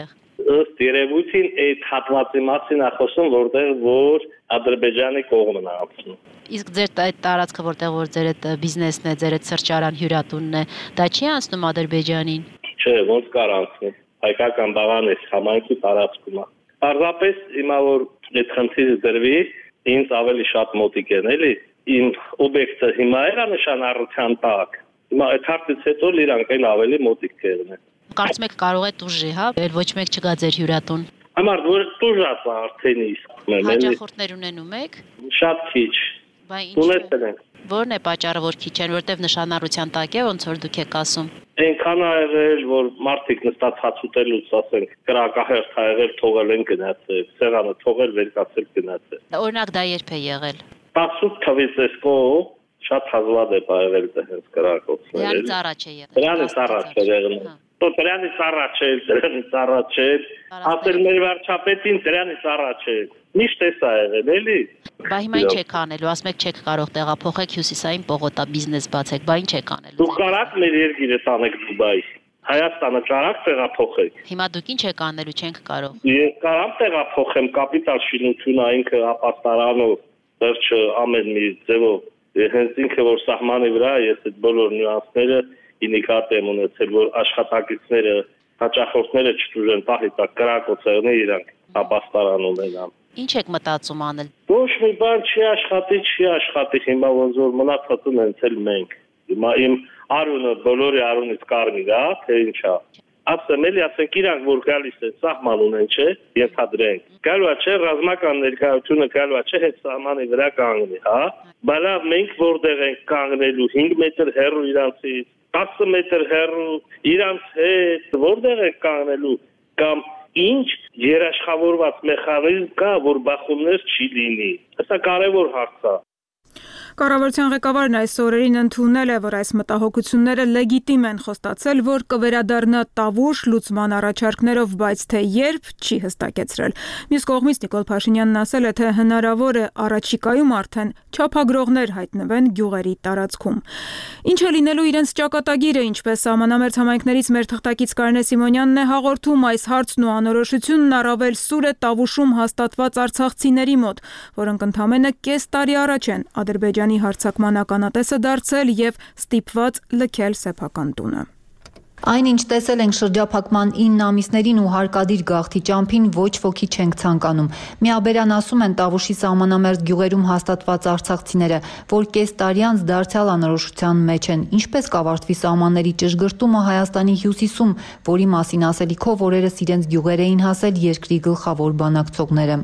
Speaker 14: ըստ երևույթին այդ հատվածի մասին է խոսում, որտեղ որ Ադրբեջանի կողմն է անցնում։
Speaker 11: Իսկ ձեր այդ տարածքը, որտեղ որ ձեր այդ բիզնեսն է, ձեր այդ սրճարան հյուրատունն է, դա չի անցնում Ադրբեջանին։
Speaker 14: Չէ, ոնց կար անցնի։ Հայկական բաղանես համայնքի տարածքում է։ Պարզապես հիմա որ այդ խնդիրը դրվի, ինձ ավելի շատ մոտիկ են, էլի։ Իմ օբյեկտը հիմա է նշանառության տակ։ Հիմա այդ հարցից հետո իրանք էլ ավելի մոտիկ կերնեն։
Speaker 11: Կարծում եք կարող է տուժի, հա, էլ ոչ մեկ չգա ձեր հյուրատուն։
Speaker 14: Համար որ տուժած է արդեն իսկ։
Speaker 11: Հաճախորդներ ունենում եք։
Speaker 14: Շատ քիչ։
Speaker 11: Բա ինչ։
Speaker 14: Ունեցել ենք։
Speaker 11: Որն է պատճառը, որ քիչ են, որտեվ նշանառության տակ է, ոնց որ դուք եք ասում։
Speaker 14: Այնքան ա եղել, որ մարդիկ նստած հաց ուտելուց, ասենք, կրակահերթ ա եղել, թողել են գնացել, սեղանը թողել, վերկացել գնացել։
Speaker 11: Օրինակ դա երբ է եղել։
Speaker 14: տասնութ թվից էսկով շատ հազվադեպ է եղել դա հենց կրակոցներ։
Speaker 11: Դրանից առաջ է եղել։
Speaker 14: Դրանից առաջ է եղել։ Դու դրանից առաջ է, դրանից առաջ է։ Ասել մեր վարչապետին դրանից առաջ է։ Միշտ էս է եղել, էլի։
Speaker 11: Բա հիմա ինչ եք անելու, ասում եք չեք կարող տեղափոխեք հյուսիսային պողոտա բիզնես բացեք, բա ինչ եք անելու։
Speaker 14: Դու կարաք մեր երկիրը տանեք Դուբայ։ Հայաստանը կարաք տեղափոխեք։
Speaker 11: Հիմա դուք ինչ եք անելու, չենք կարող։
Speaker 14: Ես կարամ տեղափոխեմ կապիտալ շինությունը, ինքը ապաստարանով, վերջը ամեն մի ձևով։ Հենց ինքը որ սահմանի վրա ես այդ բոլոր նյուանսները ինիկատ եմ ունեցել, որ աշխատակիցները, հաճախորդները չտուժեն տահի տակ կրակոցերն իրանք ապաստարան ունենան։
Speaker 11: Ինչ եք մտածում անել։
Speaker 14: Ոչ մի բան չի աշխատի, չի աշխատի, հիմա ոնց որ մնացածն ընցել մենք։ Հիմա իմ արունը բոլորի արունից կարմիր է, թե ինչա։ Ասեմ էլի, ասենք իրանք որ գալիս են սահման ունեն, չէ, ենթադրենք։ Գալու է չէ, ռազմական ներկայությունը գալու է չէ, հետ սահմանի վրա կանգնի, հա։ Բայց լավ, մենք որտեղ ենք կանգնելու հինգ մետր հեռու իրանցից, տասը մետր հեռու իրանց հետ, որտեղ ենք կանգնելու կամ ինչ երաշխավորված մեխանիզմ կա, որ բախումներ չի լինի։ Սա կարևոր հարց է։
Speaker 1: Կառավարության ղեկավարն այս օրերին ընդունել է, որ այս մտահոգությունները լեգիտիմ են, խոստացել, որ կվերադառնա Տավուշ լուծման առաջարկներով, բայց թե երբ չի հստակեցրել։ Մյուս կողմից Նիկոլ Փաշինյանն ասել է, թե հնարավոր է առաջիկայում արդեն չափագրողներ հայտնվեն գյուղերի տարածքում։ Ինչ է լինելու իրենց ճակատագիրը, ինչպես սահմանամերձ համայնքներից մեր թղթակից Կարինե Սիմոնյանն է հաղորդում, այս հարցն ու անորոշությունն առավել սուր է Տավուշում հաստատված արցախցիների մոտ, որոնք ընդամենը կես տարի առաջ են Ադրբեջանի հարձակման ականատեսը դարձել եւ ստիպված լքել սեփական տունը։
Speaker 6: Այնինչ տեսել ենք շրջափակման ինը ամիսներին ու հարկադիր գաղթի ճամփին ոչ ոքի չենք ցանկանում։ Միաբերան ասում են Տավուշի սահմանամերձ գյուղերում հաստատված արցախցիները, որ կես տարի անց դարձյալ անորոշության մեջ են։ Ինչպես կավարտվի սահմանների ճշգրտումը Հայաստանի հյուսիսում, որի մասին ասելիքով օրերս իրենց գյուղեր էին հասել երկրի գլխավոր բանակցողները։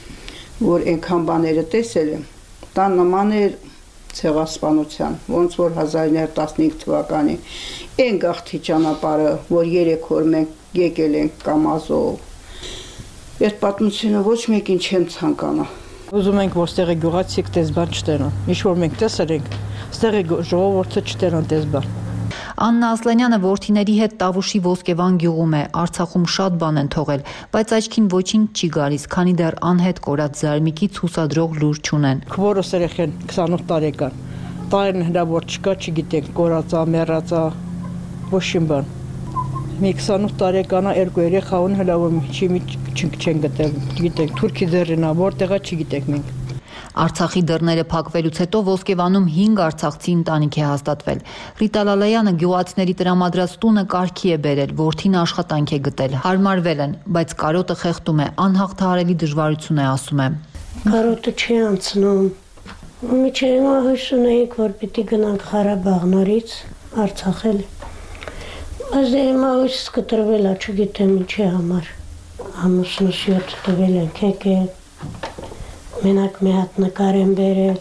Speaker 15: Որ այնքան բաները տեսել եմ, դա նման էր ցեղասպանության, ոնց որ հազար ինը հարյուր տասնհինգ թվականի այն գաղթի ճանապարհը, որ երեք օր մենք եկել ենք կամազով։ Այդ պատմությունը ոչ մեկին չեմ ցանկանա։
Speaker 16: Ուզում ենք որ ստեղի գյուղացիք տեսբան չտերան։ Ինչ որ մենք տեսել ենք, ստեղի ժողովուրդը չտերան տեսբան։
Speaker 6: Աննա Ասլանյանը որդիների հետ Տավուշի Ոսկեվան գյուղում է, Արցախում շատ բան են թողել, բայց աչքին ոչինչ չի գալիս, քանի դեռ անհետ կորած զարմիկից հուսադրող լուր չունեն։
Speaker 16: Քվորս երեխեն քսանութ տարեկան, տարին հնարավոր չկա, չգիտենք, կորածա, մեռածա, ոչ մի բան։ Մի քսանութ տարեկանա երկու երեխա ունի, հնարավոր չի չեն գտել, գիտենք, Թուրքի դեռինա, որտեղա չգիտենք մենք։
Speaker 6: Արցախի դռները փակվելուց հետո Ոսկեվանում հինգ արցախցի ընտանիք է հաստատվել։ Ռիտա Լալայանը գյուղացիների տրամադրած տունը կարգի է բերել, որդին աշխատանք է գտել, հարմարվել են, բայց կարոտը խեղդում է, անհաղթահարելի դժվարություն է, ասում է։
Speaker 17: Կարոտը չի անցնում։ Միջև հիմա հույս ունեինք, որ պիտի գնանք Ղարաբաղ նորից Արցախել։ Բայց հիմա հույս կտրվել է, չգիտեմ ինչի համար։ Ամուսնուս յոթ տվել ենք եկել։ Մենակ մի հատ նկար եմ բերել,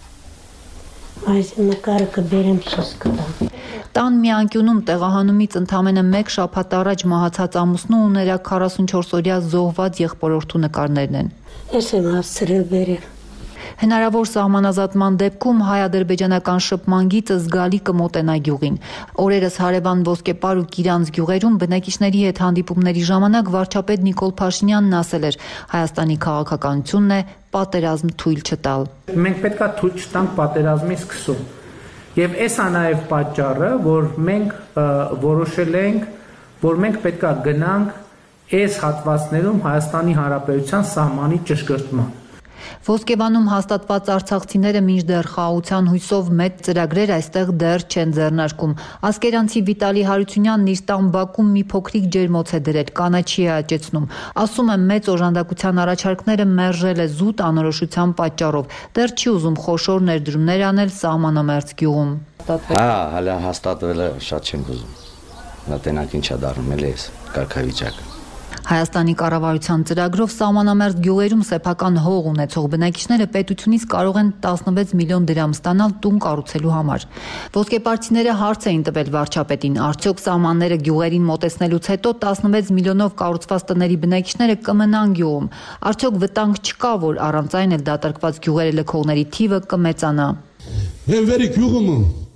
Speaker 17: այս նկարը կբերեմ սուս կտամ։
Speaker 6: Տան մի անկյունում տեղահանումից ընդամենը մեկ շաբաթ առաջ մահացած ամուսնու ու նրա քառասունչորս օրյա զոհված եղբորորդու նկարներն են։
Speaker 17: Ես եմ հասցրել բերել։
Speaker 6: Հնարավոր սահմանազատման դեպքում հայ-ադրբեջանական շփման գիծը զգալի կմոտենա գյուղին։ Օրերս հարևան Ոսկեպար ու Կիրանց գյուղերում բնակիչների հետ հանդիպումների ժամանակ վարչապետ Նիկոլ Փաշինյանն ասել էր, Հայաստանի քաղաքականությունն է պատերազմ թույլ չտալ։
Speaker 18: Մենք պետք է թույլ չտանք պատերազմի սկսում։ Եվ էս է նաև պատճառը, որ մենք որոշել ենք, որ մենք պետք է գնանք այս հատվածներում Հայաստանի Հանրապետության սահմանի ճշգրտման։
Speaker 6: Ոսկեվանում հաստատված արցախցիները մինչդեռ խաղաղության հույսով մեծ ծրագրեր այստեղ դեռ չեն ձեռնարկում։ Ասկերանցի Վիտալի Հարությունյանն իր տան բակում մի փոքրիկ ջերմոց է դրել, կանաչի է աճեցնում։ Ասում է մեծ օժանդակության առաջարկները մերժել է զուտ անորոշության պատճառով։ Դեռ չի ուզում խոշոր ներդրումներ անել սահմանամերձ գյուղում։
Speaker 19: Հա, հələ հաստատվել է, շատ չենք ուզում։ Նա տենակ ինչա դառնում էլ էս կարգավիճակը։
Speaker 6: Հայաստանի կառավարության ծրագրով սահմանամերձ գյուղերում սեփական հող ունեցող բնակիչները պետությունից կարող են տասնվեց միլիոն դրամ ստանալ տուն կառուցելու համար։ Ոսկեպարծիները հարց էին տվել վարչապետին, արդյոք սահմանները գյուղերին մոտեցնելուց հետո տասնվեց միլիոնով կառուցված տների բնակիչները կմնան գյուղում։ Արդյոք վտանգ չկա, որ առանց այն էլ դատարկված գյուղերը լքողների թիվը կմեծանա։
Speaker 20: Հենվերի գյուղում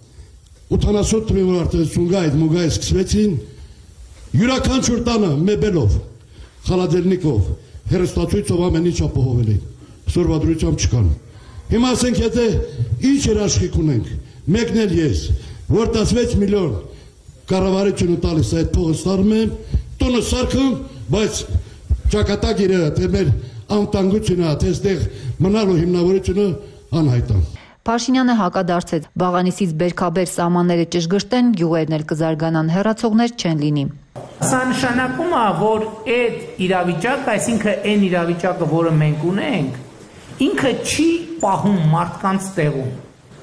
Speaker 20: ութանասոթ թվի որ արդեն Սունգայից Մուգայից սկսվեցին յուրաքանչյուր տանը մեբելով խալադելնիկով, հերոստացույցով ամեն ինչ ապահովել են, սորվադրությամբ չկան։ Հիմա ասենք, եթե ինչ երաշխիք ունենք, մեկն էլ ես, որ տասնվեց միլիոն կառավարությունը տալիս այդ փողը ստանում եմ, տունը սարքում, բայց ճակատագիրը, թե մեր անվտանգությունը, թե այստեղ մնալու հիմնավորությունը անհայտ է։
Speaker 6: Փաշինյանը հակադարձեց, Բաղանիսից բերքաբեր սահմանները ճշգրտեն, գյուղերն էլ կզարգանան, հեռացողներ չեն լինի։
Speaker 18: Սա նշանակում է, որ այդ իրավիճակը, այսինքն այն իրավիճակը, որը մենք ունենք, ինքը չի պահում մարդկանց տեղում։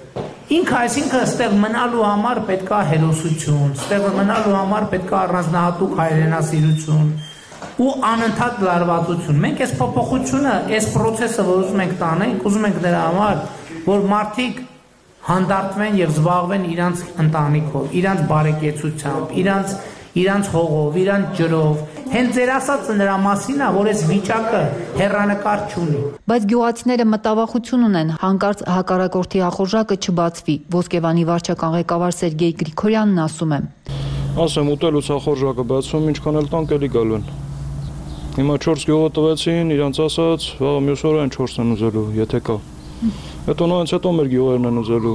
Speaker 18: Ինքը, այսինքն, ստեղ մնալու համար պետք է հերոսություն, ստեղ մնալու համար պետք է առանձնահատուկ հայրենասիրություն ու անընդհատ լարվածություն։ Մենք այս փոփոխությունը, այս process-ը, որ ուզում ենք տանենք, ուզում ենք դրա համար, որ մարդիկ հանդարտվեն եւ զբաղվեն իրանց ընտանիքով, իրանց բարեկեցությամբ, իրանց իրանց հողով, իրանց ջրով։ Հենց ձեր ասածը նրա մասին է, որ այս վիճակը հեռանկար չունի։
Speaker 6: Բայց գյուղացիները մտավախություն ունեն, հանկարծ հակառակորդի ախորժակը չբացվի։ Ոսկեվանի վարչական ղեկավար Սերգեյ Գրիգորյանն ասում է.
Speaker 21: Ասեմ, ուտելուց ախորժակը բացվում, ինչքան էլ տանք էլի գալու են։ Հիմա չորս գյուղը տվեցին, իրանց ասած, վաղը մյուս օրը են չորսն են ուզելու, եթե կա։ Հետո նույնց հետո մեր գյուղերն են ուզելու։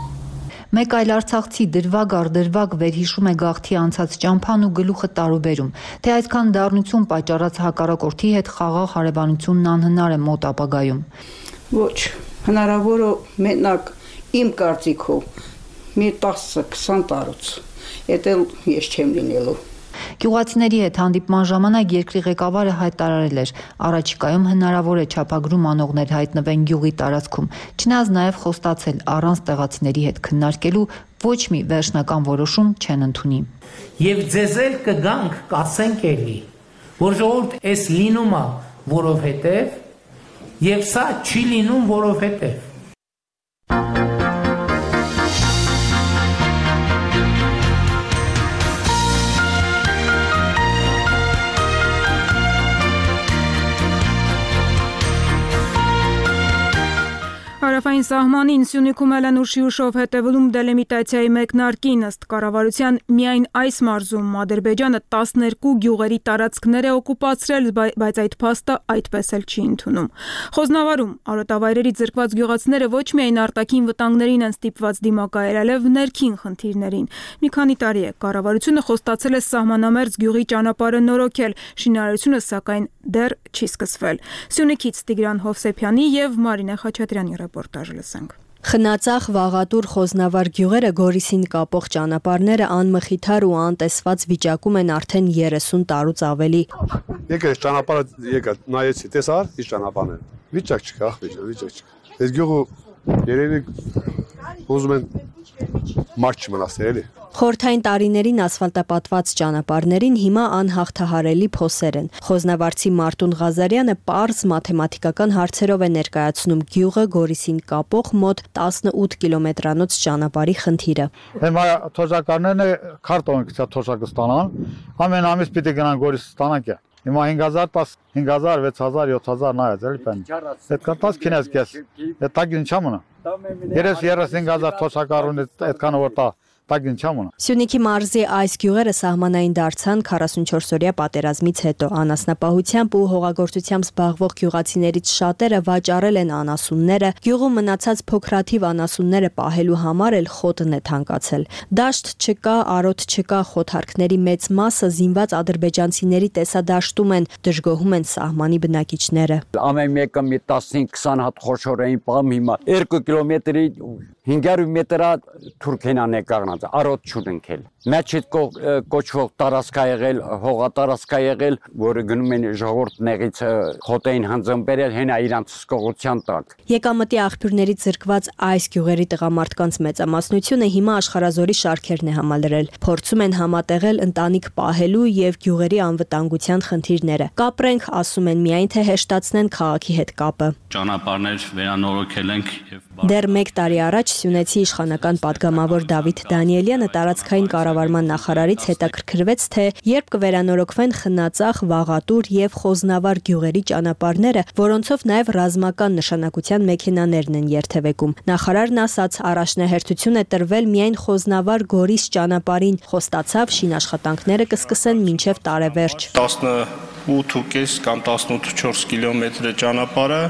Speaker 6: Մեկ այլ արցախցի դրվագ առ դրվագ վերհիշում է գաղթի անցած ճամփան ու գլուխը տարուբերում, թե այսքան դառնություն պատճառած հակառակորդի հետ խաղաղ հարևանությունն անհնար է մոտ ապագայում։
Speaker 15: Ոչ, հնարավոր է մենակ իմ կարծիքով մի տասը քսան տարուց, էդ էլ ես չեմ լինելու։
Speaker 6: Գյուղացիների հետ հանդիպման ժամանակ երկրի ղեկավարը հայտարարել էր, առաջիկայում հնարավոր է չափագրում անողներ հայտնվեն գյուղի տարածքում, չնայած նաև խոստացել առանց տեղացիների հետ քննարկելու ոչ մի վերջնական որոշում չեն ընդունի։
Speaker 18: Եվ ձեզ էլ կգանք, կասենք էլի, որ ժողովուրդ էս լինում է, որովհետև, եւ սա չի լինում, որովհետև։
Speaker 1: Հարավային սահմանին Սյունիքում Էլենուշի ուշով հետևում դելիմիտացիայի մեկնարկին ըստ կառավարության միայն այս մարզում Ադրբեջանը տասներկու գյուղերի տարածքներ է օկուպացրել, բայց այդ փաստը այդպես էլ չի ընդունում։ Խոզնավարում արոտավայրերից զրկված գյուղացիները ոչ միայն արտաքին վտանգներին են ստիպված դիմակայել, այլև ներքին խնդիրներին։ Մի քանի տարի է կառավարությունը խոստացել է սահմանամերձ գյուղի ճանապարհը նորոգել, շինարարությունը սակայն դեռ չի սկսվել։ Սյունիքից Տիգրան Հովսեփյանի եւ Մարինե Խաչատրյանի ռեպորտաժը լսենք։
Speaker 22: Խնածախ, Վաղատուր, Խոզնավար գյուղերը Գորիսին կապող ճանապարհները անմխիթար ու անտեսված վիճակում են արդեն երեսուն տարուց ավելի։
Speaker 23: Եկա ճանապարհը եկա նայեցի, տեսար, ի ճանապարհն է։ Վիճակ չկա, վիճակ չկա։ Այս գյուղը երևի ուզում են մարդ չմնացել էլի։
Speaker 22: Խորթային տարիներին ասֆալտապատված ճանապարհներին հիմա անհաղթահարելի փոսեր են։ Խոզնավարցի Մարտուն Ղազարյանը պարզ մաթեմատիկական հարցերով է ներկայացնում գյուղը Գորիսին կապող մոտ տասնութ կիլոմետրանոց ճանապարհի խնդիրը։
Speaker 24: Հիմա թոշակարներն քարտոն կցա թոշակը ստանան, ամեն ամիս պիտի գնան Գորիս ստանանք։ Հիմա հինգ հազար, հինգ հազար, վեց հազար, յոթ հազար նայած էլի պեն։ Այդ կտած քինես կես։ Այդ տակ ինչ ամնա։ երես երեսին հազար թոշակարուն այդքան որ տա տագին չամոն։
Speaker 22: Սյունիքի մարզի այս գյուղերը սահմանային դարձան քառասունչորս-օրյա պատերազմից հետո։ Անասնապահությամբ ու հողագործությամբ զբաղվող գյուղացիներից շատերը վաճառել են անասունները, գյուղում մնացած փոքրաթիվ անասունները պահելու համար էլ խոտն է թանկացել։ Դաշտ չկա, արոտ չկա, խոթարքների մեծ մասը զինված ադրբեջանցիների տեսադաշտում են, դժգոհում են սահմանի բնակիչները։
Speaker 4: Ամեն մեկը մի տասնհինգ-քսան հատ խոշոր էին պահում, հիմա երկու կիլոմետրի հինգ հարյուր մետրա Թուրքենան է կաղնած, արոտ չունենքել։ Մեջիդ կոչվող տարածք է եղել, հողատարածք է եղել, որը գնում են ժողովուրդ նեղից խոտային հանձնբերել, հենա իրանց սկողության տակ։
Speaker 22: Եկամտի աղբյուրներից զրկված այս գյուղերի տղամարդկանց մեծամասնությունը հիմա աշխարհազորի շարքերն է համալրել։ Փորձում են համատեղել ընտանիք պահելու եւ գյուղերի անվտանգության խնդիրները։ Կապրենք, ասում են, միայն թե հեշտացնեն քաղաքի հետ կապը։
Speaker 5: Ճանապարհներ վերանորոգել ենք եւ
Speaker 22: Դեռ մեկ տարի առաջ Սյունեցի իշխանական պատգամավոր Դավիթ Դանիելյանը տարածքային կառավարման նախարարից հետաքրքրվեց, թե երբ կվերանորոգվեն Խնածախ, Վաղատուր եւ Խոզնավար գյուղերի ճանապարհները, որոնցով նաեւ ռազմական նշանակության մեքենաներն են երթևեկում։ Նախարարն ասաց, առաջնահերթություն է տրվել միայն Խոզնավար Գորիս ճանապարհին, խոստացավ շինաշխատանքները կսկսեն մինչեւ տարեվերջ։
Speaker 8: տասնութ ու կես կամ տասնութ ու չորս կիլոմետր ճանապարհը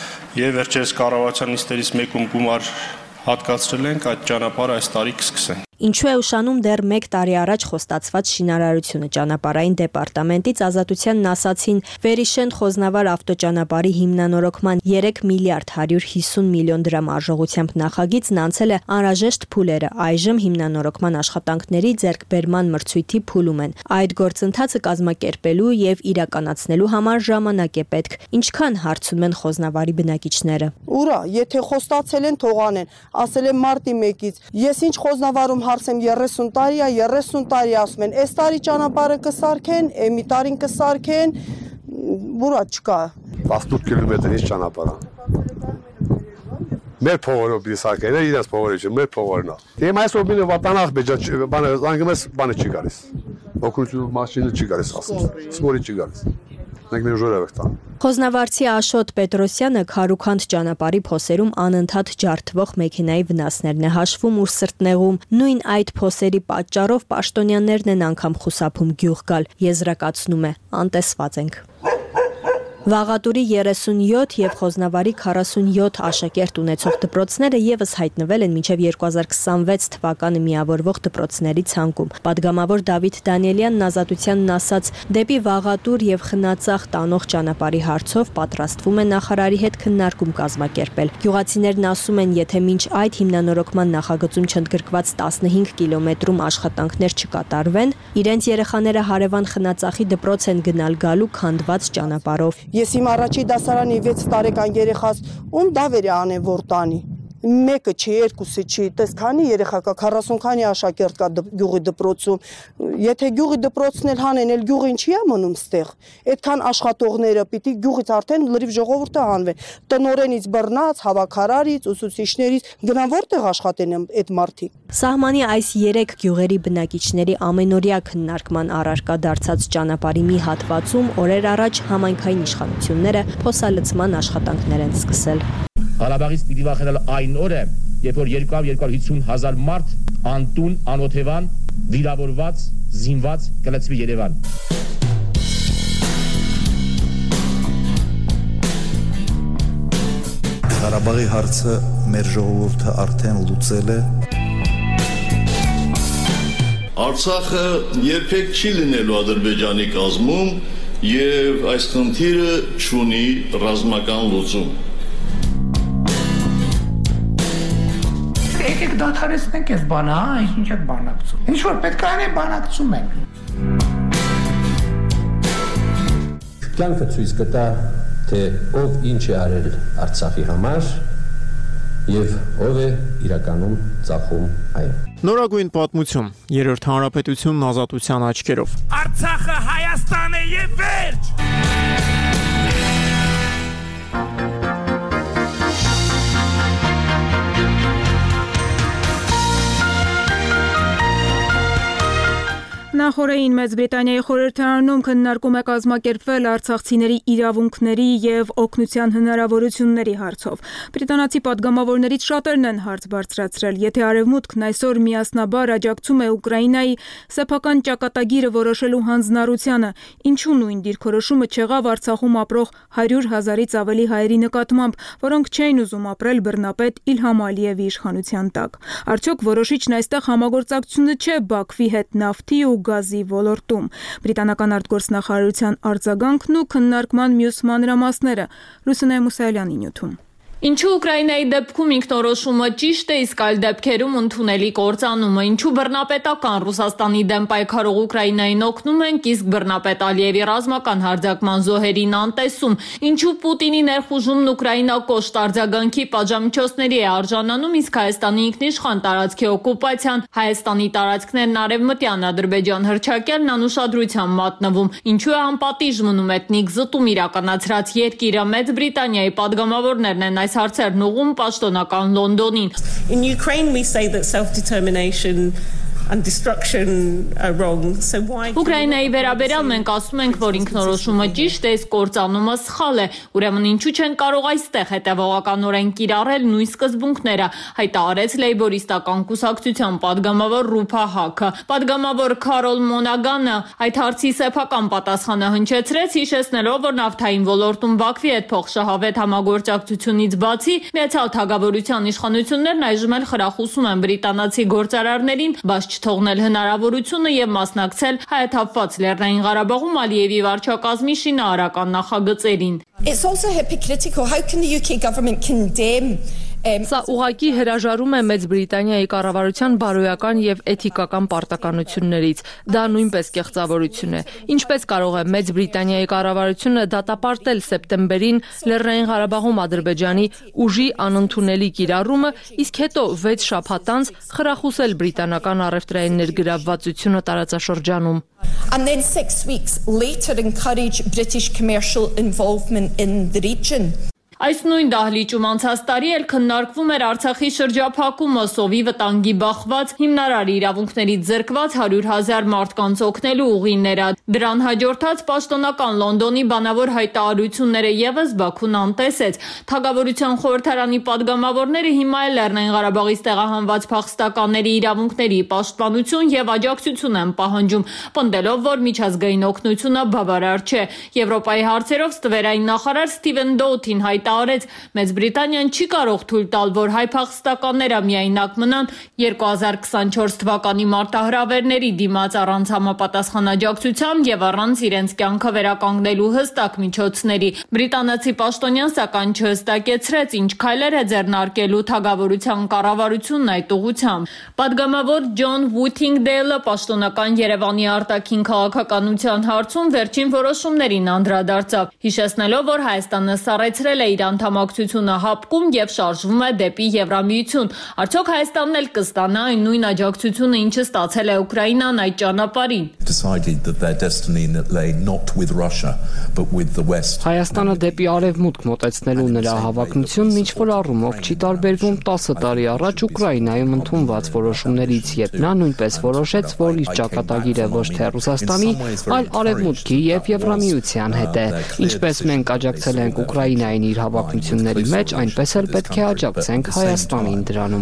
Speaker 8: եւ վերջերս կառավարության նիստերից մեկում գումար հատկացրել ենք, այդ ճանապարհը այս տարի կսկսենք։
Speaker 22: Ինչու է ուշանում դեռ մեկ տարի առաջ խոստացված շինարարությունը ճանապարհային դեպարտամենտից ազատությանն ասացին Վերիշեն Խոզնավար ավտոճանապարհի հիմնանորոգման երեք միլիարդ հարյուր հիսուն միլիոն դրամ արժողությամբ նախագիծն անցել է անհրաժեշտ փուլերը, այժմ հիմնանորոգման աշխատանքների ձեռքբերման մրցույթի փուլում են։ Այդ գործընթացը կազմակերպելու եւ իրականացնելու համար ժամանակ է պետք։ Ինչքան հարցում են Խոզնավարի բնակիչները։
Speaker 9: Ուրա, եթե խոստացել են, թող անեն, ասել եմ մարտի մեկից, ես ինչ Խոզնավարում հարցեմ երեսուն տարի է, երեսուն տարի ասում են, այս տարի ճանապարհը կսարքեն, էմի տարին կսարքեն, բուրա չկա։
Speaker 23: տասնութ կիլոմետրից ճանապարհ։ Մեր փողերով պիտի սարքեն, իրենց փողերը չէ, մեր փողերն է։ Դեմ այսօր մինը վատանախ բեջա, բանը անգամես բանը չի գալիս։ Օգնություն մաշինը չի գալիս ասում։ Սպորի չի գալիս։ Մենք մեր ժորը ենք տան։
Speaker 22: Խոզնավարցի Աշոտ Պետրոսյանը քարուքանդ ճանապարհի փոսերում անընդհատ ջարդվող մեքենայի վնասներն է հաշվում ու սրտնեղում։ Նույն այդ փոսերի պատճառով պաշտոնյաներն են անգամ խուսափում գյուղ գալ, եզրակացնում է, անտեսված ենք։ Վաղատուրի երեսունյոթ եւ Խոզնավարի քառասունյոթ աշակերտ ունեցող դպրոցները եւս հայտնվել են մինչեւ երկու հազար քսանվեց թվականը միավորվող դպրոցների ցանկում։ Պատգամավոր Դավիթ Դանիելյանն ազատությանն ասաց, դեպի Վաղատուր եւ Խնածախ տանող ճանապարհի հարցով պատրաստվում է նախարարի հետ քննարկում կազմակերպել։ Գյուղացիներն ասում են, եթե մինչ այդ հիմնանորոգման նախագծում չընդգրկված տասնհինգ կիլոմետրում աշխատանքներ չկատարվեն, իրենց երեխաները հարևան Խնածախի դպրոց են գնալ գալու քանդված ճանապարհով։
Speaker 9: Ես իմ առաջի դասարանի վեց տարեկան երեխաս ում դավեր է անեն որ տանի։ Մեկը չի, երկուսը չի, տես քանի երեխա կա, քառասուն քանի աշակերտ կա գյուղի դպրոցում։ Եթե գյուղի դպրոցն էլ հանեն, էլ գյուղը ինչի է մնում ստեղ։ Այդքան աշխատողները պիտի գյուղից արդեն լրիվ ժողովուրդը հանվեն։ Տնորենից բռնած, հավաքարարից, ուսուցիչներից գնան որտեղ աշխատեն այդ մարդիկ։
Speaker 22: Սահմանի այս երեք գյուղերի բնակիչների ամենօրյա քննարկման առարկա դարձած ճանապարհի մի հատվածում օրեր առաջ համայնքային իշխանությունները փոսալցման աշխատանքներ են սկսել։
Speaker 25: Ղարաբաղից պիտի վախենալ այն օրը, երբ որ երկու հարյուր հիսուն հազար մարդ անտուն, անօթևան, վիրավորված, զինված կլցվի Երևան։
Speaker 26: Ղարաբաղի հարցը մեր ժողովուրդը արդեն լուծել է։
Speaker 27: Արցախը երբեք չի լինելու Ադրբեջանի կազմում եւ այս խնդիրը չունի ռազմական լուծում։
Speaker 18: Եկեք դադարեցնենք այս բանը, հա, ինչ եք բանակցում։ Ինչ որ պետք է անեն, բանակցում ենք։
Speaker 28: Կյանքը ցույց կտա, թե ով ինչ է արել Արցախի համար եւ ով է իրականում ծախում այն։
Speaker 29: Նորագույն պատմություն, երրորդ հանրապետությունն ազատության աչքերով։
Speaker 18: Արցախը Հայաստան է եւ վերջ։
Speaker 1: Նախորդին Մեծ Բրիտանիայի խորհրդարանում քննարկում է կազմակերպվել արցախցիների իրավունքների եւ օգնության հնարավորությունների հարցով։ Բրիտանացի падգամավորներից շատերն են հարց բարձրացրել, եթե Արևմուտքն այսօր միասնաբար աջակցում է Ուկրաինայի սեփական ճակատագիրը որոշելու հանձնառությանը, ինչու նույն դիրքորոշումը չեղավ Արցախում ապրող հարյուր հազարից ավելի հայերի նկատմամբ, որոնք չէին ուզում ապրել բռնապետ Իլհամ Ալիևի իշխանության տակ։ Արդյոք որոշիչն այստեղ համագործակցությունը չէ Բաքվի հետ նավթի ու գազի ոլորտում։ Բրիտանական արտգործնախարարության արձագանքն ու քննարկման մյուս մանրամասները Լուսինե Մուսայելյանի նյութում։
Speaker 2: Ինչու Ուկրաինայի դեպքում ինքնորոշումը ճիշտ է, իսկ այլ դեպքերում ընդունելի կործանումը, ինչու բռնապետական Ռուսաստանի դեմ պայքարող Ուկրաինային օգնում ենք, իսկ բռնապետ Ալիևի ռազմական հարձակման զոհերին անտեսում, ինչու Պուտինի ներխուժումն Ուկրաինա կոշտ արձագանքի պատժամիջոցների է արժանանում, իսկ Հայաստանի ինքնիշխան տարածքի օկուպացիան, Հայաստանի տարածքներն արևմտյան Ադրբեջան հռչակելն անուշադրության մատնվում, ինչու է անպատիժ մնում էթնիկ զտում իրականացրած երկիրը, Մեծ Բրիտանիայի падգամավորներն են այս հարցերն ուղղում պաշտոնական Լոնդոնին։
Speaker 3: In Ukraine we say that self-determination and destruction are wrong. So why
Speaker 2: Ուկրաինայի վերաբերյալ մենք ասում ենք, որ ինքնորոշումը ճիշտ է, իսկ կործանումը սխալ է։ Ուրեմն ինչու չեն կարող այստեղ հետևողականորեն կիրառել նույն սկզբունքները, հայտարարեց լեյբորիստական կուսակցության падգամավոր Ռուփա Հաքը։ Падգամավոր Քարոլ Մոնագանը այդ հարցի սեփական պատասխանը հնչեցրեց, հիշեցնելով, որ նավթային ոլորտում Բաքվի հետ փոխշահավետ համագործակցությունից բացի Միացյալ Թագավորության իշխանություններն այժմ էլ խրախուսում են բրիտանացի գործարարներին բաց թողնել հնարավորությունը եւ մասնակցել հայաթափված Լեռնային Ղարաբաղում Ալիևի վարչակազմի շինարարական նախագծերին։
Speaker 7: It's also hypocritical. How can the U K government condemn
Speaker 10: Սա ուղղակի հրաժարում է Մեծ Բրիտանիայի կառավարության բարոյական եւ էթիկական պարտականություններից։ Դա նույնպես կեղծավորություն է։ Ինչպես կարող է Մեծ Բրիտանիայի կառավարությունը դատապարտել սեպտեմբերին Լեռնային Ղարաբաղում Ադրբեջանի ուժի անընդունելի կիրառումը, իսկ հետո վեց շաբաթ անց խրախուսել բրիտանական առևտրային ներգրավվածությունը տարածաշրջանում։
Speaker 7: And then six weeks later encourage British commercial involvement in the region.
Speaker 2: Այս նույն դահլիճում անցած տարի էլ քննարկվում էր Արցախի շրջափակումը, սովի վտանգի բախված, հիմնարար իրավունքներից զրկված հարյուր հազար մարդկանց օգնելու ուղիները։ Դրան հաջորդած պաշտոնական Լոնդոնի բանավոր հայտարարությունները եւս Բաքուն անտեսեց։ Թագավորության խորհրդարանի падգամավորները հիմա էլ Լեռնային Ղարաբաղից տեղահանված փախստականների իրավունքների պաշտպանություն եւ աջակցություն են պահանջում, պնդելով, որ միջազգային օգնությունը բավարար չէ։ Եվրոպայի հարցերով ստվերային նախարար Ստիվեն Դոութին հայտ Արեց, Մեծ Բրիտանիան չի կարող թույլ տալ, որ հայ փախստականները միայնակ մնան երկու հազար քսանչորս թվականի մարտահրավերների դիմաց առանց համապատասխան աջակցության եւ առանց իրենց կյանքը վերականգնելու հստակ միջոցների։ Բրիտանացի պաշտոնյան սակայն չհստակեցրեց, ինչ քայլեր է ձեռնարկելու թագավորության կառավարությունն այդ ուղղությամբ։ Պատգամավոր Ջոն Վութինգդեյլը պաշտոնական Երևանի արտաքին քաղաքականության հարցում վերջին որոշումներին անդրադարձավ, հիշեցնելով, որ Հայաստանը սառեցրել է իր անդամակցությունը հապկում եւ շարժվում է դեպի Եվրամիություն։ Արդյոք Հայաստանն էլ կստանա այն նույն աջակցությունը, ինչը ստացել է Ուկրաինան այդ ճանապարհին։
Speaker 10: Հայաստանը դեպի արևմուտք մոտեցնելու նրա հավակնությունն ինչ-որ առումով չի տարբերվում տասը տարի առաջ Ուկրաինայում ընդունված որոշումներից, երբ նա նույնպես որոշեց, որ իր ճակատագիրը ոչ թե Ռուսաստանի, այլ արևմուտքի եւ Եվրամիության հետ է։ Ինչպես մենք աջակցել ենք Ուկրաինային իր հավակնությունների մեջ, այնպես էլ պետք է աջակցենք Հայաստանին դրանում։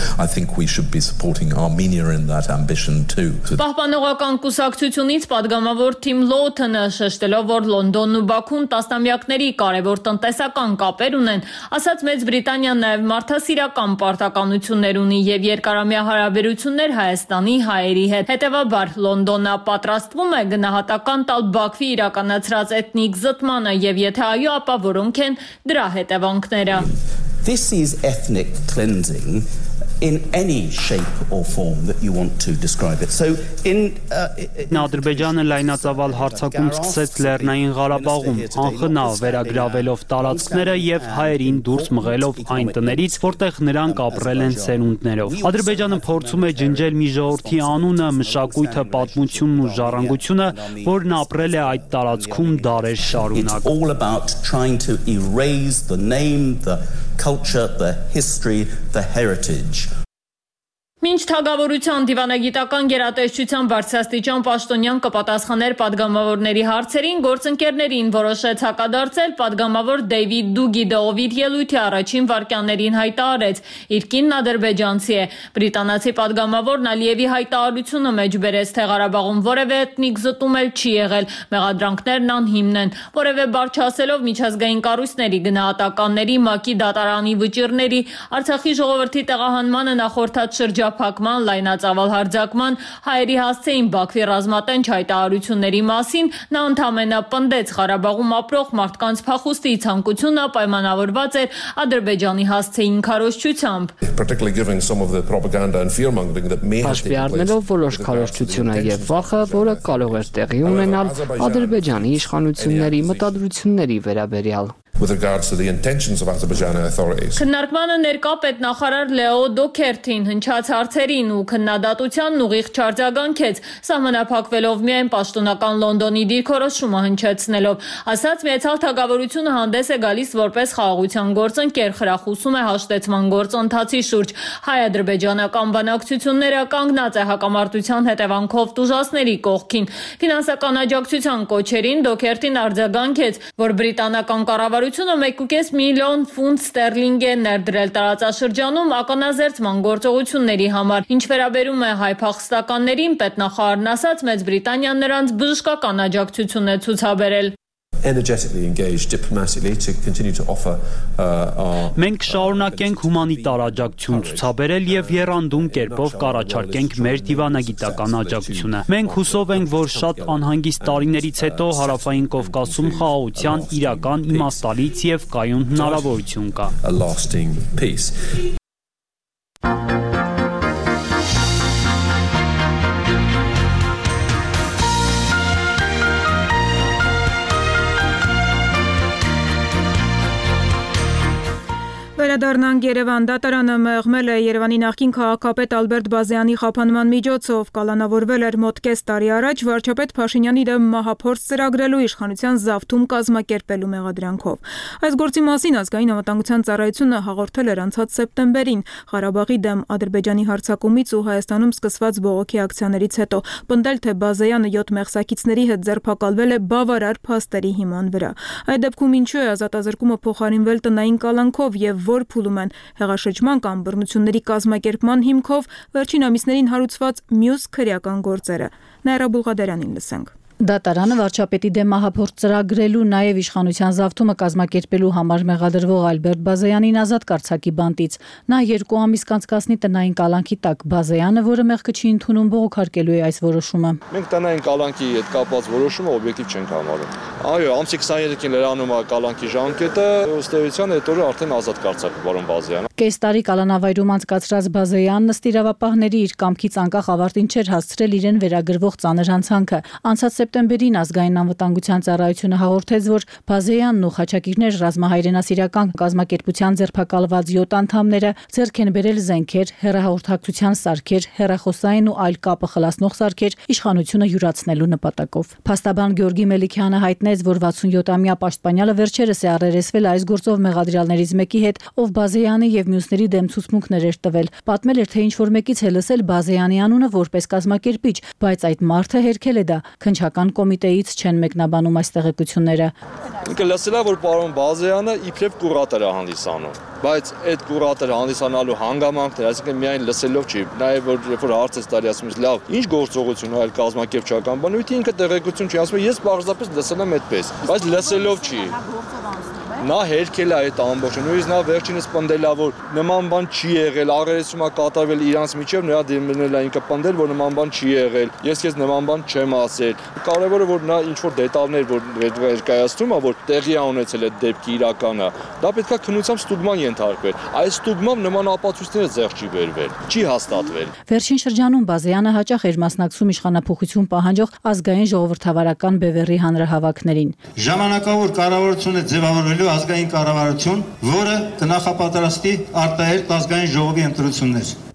Speaker 2: Պահպանողական կուսակցությունից падգամավոր Թիմ Լոութոնը շեշտելով, որ Լոնդոնն ու Բաքուն տասնամյակների կարևոր տնտեսական կապեր ունեն, ասաց Մեծ Բրիտանիան նաև մարդասիրական պարտականություններ ունի եւ երկարամյա հարաբերություններ Հայաստանի հայերի հետ։ Հետևաբար Լոնդոնը պատրաստվում է գնահատական տալ Բաքվի իրականացրած էթնիկ զտմանը եւ եթե այո, ապա որոնք են դրա հետևանքները։
Speaker 11: This is ethnic cleansing in any shape or form that you want to describe it. So in
Speaker 12: Ադրբեջանը լայնածավալ հարձակում սկսեց Լեռնային Ղարաբաղում, անխնա վերագրավելով տարածքները եւ հայերին դուրս մղելով այն տներից, որտեղ նրանք ապրել են սերունդներով։ Ադրբեջանը փորձում է ջնջել մի ժողովրդի անունը, մշակույթը, պատմությունն ու ժառանգությունը, որն ապրել է այդ տարածքում դարեր շարունակ։
Speaker 11: It's all about trying to erase the name, the culture, the history, the heritage
Speaker 2: Մինչ թագավորության դիվանագիտական գերատեսչության բարձրաստիճան պաշտոնյան կպատասխաներ падգամավորների հարցերին, գործընկերներին որոշեց հակադարձել падգամավոր Դեյվիդ Դուգիդը, ով իր ելույթի առաջին վայրկյաններին հայտարարեց, իր կինն ադրբեջանցի է։ Բրիտանացի падգամավորն Ալիևի հայտարարությունը մեջ բերեց, թե Ղարաբաղում որևէ էթնիկ զտում էլ չի եղել, մեղադրանքներն անհիմն են, որևէ բառ չասելով միջազգային կառույցների, գնահատականների, ՄԱԿ-ի դատարանի վճիռների, Արցախի ժողովրդի տեղահանմանը նախորդած շրջան փակման, լայնածավալ հարձակման, հայերի հասցեին Բաքվի ռազմատենչ հայտարարությունների մասին, նա ընդամենը պնդեց Ղարաբաղում ապրող մարդկանց փախուստի ցանկությունը պայմանավորված էր Ադրբեջանի հասցեին քարոզչությամբ։
Speaker 6: Հաշվի առնելով որոշ քարոզչությունը եւ վախը, որը կարող էր տեղի ունենալ Ադրբեջանի իշխանությունների մտադրությունների վերաբերյալ։
Speaker 28: With regards to the intentions of Azerbaijani authorities.
Speaker 2: Քննարկմանը ներկա պետնախարար Լեո Դոքերթին հնչած հարցերին ու քննադատությանն ուղիղ չարձագանքեց, սահմանափակվելով միայն պաշտոնական Լոնդոնի դիրքորոշումը հնչեցնելով, ասաց Մեծալ թագավորությունը հանդես է գալիս որպես խաղաղության գործընկեր, խրախուսում է հաշտեցման գործընթացի շուրջ, հայ-ադրբեջանական բանակցությունները կանգնած է հակամարտության հետևանքով տուժածների կողքին։ Ֆինանսական աջակցության կոչերին Դոքերթին արձագանքեց, որ բրիտանական կառավարությունը մեկ ու կես միլիոն ֆունտ ստերլինգ է ներդրել տարածաշրջանում ականազերծման գործողությունների համար։ Ինչ վերաբերում է հայ փախստականներին, պետնախարարն ասաց, Մեծ Բրիտանիան նրանց բժշկական աջակցություն է ցուցաբերել։
Speaker 28: Energetically engaged diplomatically to continue to offer our
Speaker 12: Մենք շարունակենք հումանիտար աջակցություն ցուցաբերել եւ եռանդուն կերպով կառաջարկենք մեր դիվանագիտական աջակցությունը։ Մենք հուսով ենք, որ շատ անհանգիստ տարիներից հետո Հարավային Կովկասում խաղաղության իրական իմաստալից եւ կայուն հնարավորություն կա։
Speaker 28: A lasting peace.
Speaker 1: Վերադառնանք Երևան, դատարանը մեղմել է Երևանի նախկին քաղաքապետ Ալբերտ Բազեյանի խափանման միջոցով, կալանավորվել էր մոտ կես տարի առաջ վարչապետ Փաշինյանի դեմ մահափորձ ծրագրելու իշխանության զավթում կազմակերպելու մեղադրանքով։ Այս գործի մասին ազգային անվտանգության ծառայությունը հաղորդել էր անցած սեպտեմբերին Ղարաբաղի դեմ Ադրբեջանի հարձակումից ու Հայաստանում սկսված բողոքի ակցիաներից հետո, պնդել, թե Բազեյանը յոթ մեղսակիցների հետ ձերբակալվել է բավարար փաստերի հիման վրա։ Այդ դեպքում ինչու է ազատազրկումը փոխարինվել տնային կալանքով եւ որ փուլում են հեղաշրջման կամ բռնությունների կազմակերպման հիմքով վերջին ամիսներին հարուցված մյուս քրեական գործերը։ Նաիրա Բուլղադարյանին լսենք։
Speaker 13: Դատարանը վարչապետի դեմ մահափորձ ծրագրելու, նաև իշխանության զավթումը կազմակերպելու համար մեղադրվող Ալբերտ Բազեյանին ազատ կարձակի բանտից։ Նա երկու ամիս կանցկացնի տնային կալանքի տակ։ Բազեյանը, որը մեղքը չի ընդունում, բողոքարկելու է այս որոշումը։
Speaker 14: Մենք տնային կալանքի հետ կապված որոշումը օբյեկտիվ չենք համարում։ Այո, ամսի քսաներեքին լրանում է կալանքի ժամկետը, ըստ էության այդ օրը արդեն ազատ կարձակվի պարոն Բազեյանը։
Speaker 13: Կես տարի կալանավայրում անցկացրած Բազեյանն ըստ իրավապահների իր կամքից անկախ ավարտին չէր հասցրել իրեն վերագրվող ծանր հանցանքը։ Անցած սեպտեմբերին ազգային անվտանգության ծառայությունը հաղորդեց, որ Բազեյանն ու խաչակիրներ ռազմահայրենասիրական կազմակերպության ձերբակալված յոթ անդամները ձեռք են բերել զենքեր, հեռահաղորդակցության սարքեր, հեռախոսային ու այլ կապը խլացնող սարքեր իշխանությունը յուրացնելու նպատակով։ Փաստաբան Գյորգի Մելիքյանը հայտնեց, որ վաթսունյոթամյա պաշտպանյալը վերջերս է առերեսվել այս գործով մեղադրյալներից մեկի հետ, ով Բազեյանի եւ մյուսների դեմ ցուցմունքներ էր տվել։ Պատմել էր, թե ինչ որ մեկից է լսել Բազեյանի անունը որպես կազմակերպիչ, բայց այդ մարդը հերքել է դա։ Քննչական կոմիտեից չեն մեկնաբանում այս տեղեկությունները։
Speaker 14: Ինքը լսել է, որ պարոն Բազեյանը իբրև կուրատոր է հանդիսանում, բայց այդ կուրատոր հանդիսանալու հանգամանքները, այսինքն միայն լսելով չի, նաև որ երբ որ հարց ես տալի, ասում ես լավ, ինչ գործողություն այլ կազմակերպչական բան, ու ինքը տեղեկություն չի, ասում ես պարզապես լսել եմ այդպես, բայց լսելով չի։ Նա հերքել է այդ ամբողջը, նույնիսկ նա վերջինս պնդել է, որ նման բան չի եղել, աղերեսում է կատարվել իրանց միջև, նրա դիմել է ինքը պնդել, որ նման բան չի եղել, ես քեզ նման բան չեմ ասել։ Կարևորը որ նա ինչ որ դետալներ որ ներկայացնում է, որ տեղի է ունեցել այդ դեպքի իրականը, դա պետք է քննությամբ ստուգման ենթարկվել։ Այս ստուգմամբ նման ապացույցները ձեռք չի բերվել, չի հաստատվել։
Speaker 13: Վերջին շրջանում Բազեյանը հաճախ էր մասնակցում իշխանափոխություն պահանջող ազգային ժողովրդավարական բևեռի հանրահավաքներին։
Speaker 15: Ժամանակավոր կառավարությունը ձևավորելու ազգային կառավարություն, որը կնախապատրաստի արտահերթ ազգային ժողովի ընտրություններ։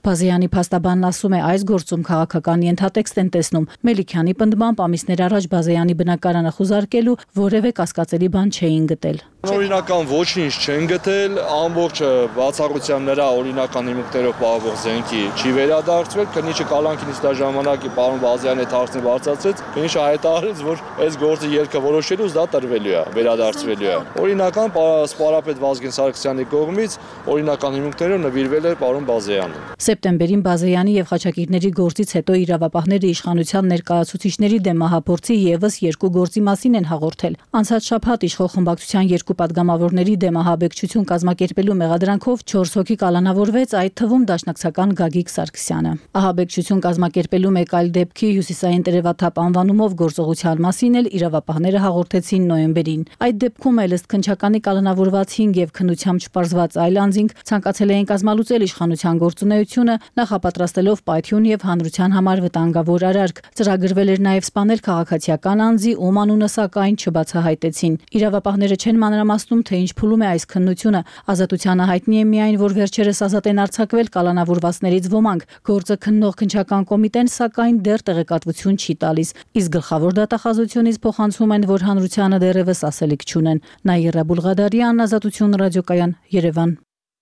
Speaker 13: Բազեյանի փաստաբանն ասում է, այս գործում քաղաքական ենթատեքստ են տեսնում։ Մելիքյանի պնդմամբ ամիսներ առաջ Բազեյանի բնակարանը խուզարկելու որևէ կասկածելի բան չէին գտել։
Speaker 14: Օրինական ոչինչ չեն գտել, ամբողջը բացառությամբ նրա օրինական հիմունքներով պահվող զենքի չի վերադարձվել, քննիչը կալանքինից դա ժամանակի պարոն Բազեյանի հետ հարցը բարձրացրեց, քննիչը հայտարարեց, որ այս գործը ելքը որոշելուց դա տրվելու է, վերադարձվելու է։ Օրինական սպարապետ Վազգեն Սարգսյանի կողմից օրինական հիմունքներով նվիրվել է պարոն Բազեյանին։
Speaker 13: Սեպտեմբերին Բազեյանի եւ Խաչակիրների գործից հետո իրավապահները իշխանության ներկայացուցիչների դեմ մահափորձի եւս երկու գործի մասին են հաղորդել։ Անցած շաբաթ իշխող խմբակցության երկու պատգամավորների դեմ ահաբեկչություն կազմակերպելու մեղադրանքով չորս հոգի կալանավորվեց, այդ թվում դաշնակցական Գագիկ Սարգսյանը։ Ահաբեկչություն կազմակերպելու մեկ այլ դեպքի հյուսիսային տերևաթափ անվանումով գործողության մասին էլ իրավապահները հաղորդեցին նոյեմբերին։ Այդ դեպքում էլ ըստ քննչականի կալանավորված հինգ եւ քննությամբ չպարզված այլ անձինք ցանկացել էին կազմալուծել իշխանության գործունեությունը, նախապատրաստելով պայթյուն եւ հանրության համար վտանգավոր արարք։ Ծրագրվել էր նաեւ սպանել քաղաքացիական անձի, ում անունը սակայն չբացահայտեցին։ Իրավապահները չեն մանրամասնում, թե ինչ փուլում է այս քննությունը։ Ազատությանը հայտնի է միայն, որ վերջերս ազատ են արձակվել կալանավորվածներից ոմանք։ Գործը քննող քննչական կոմիտեն սակայն դեռ տեղեկատվություն չի տալիս։ Իսկ գլխավոր դատախազությունից փոխանցում են, որ հանրությանը դեռևս ասելիք չունեն։ Նաիրա Բուլղադարյան, Ազատություն ռադիոկայան, Երևան։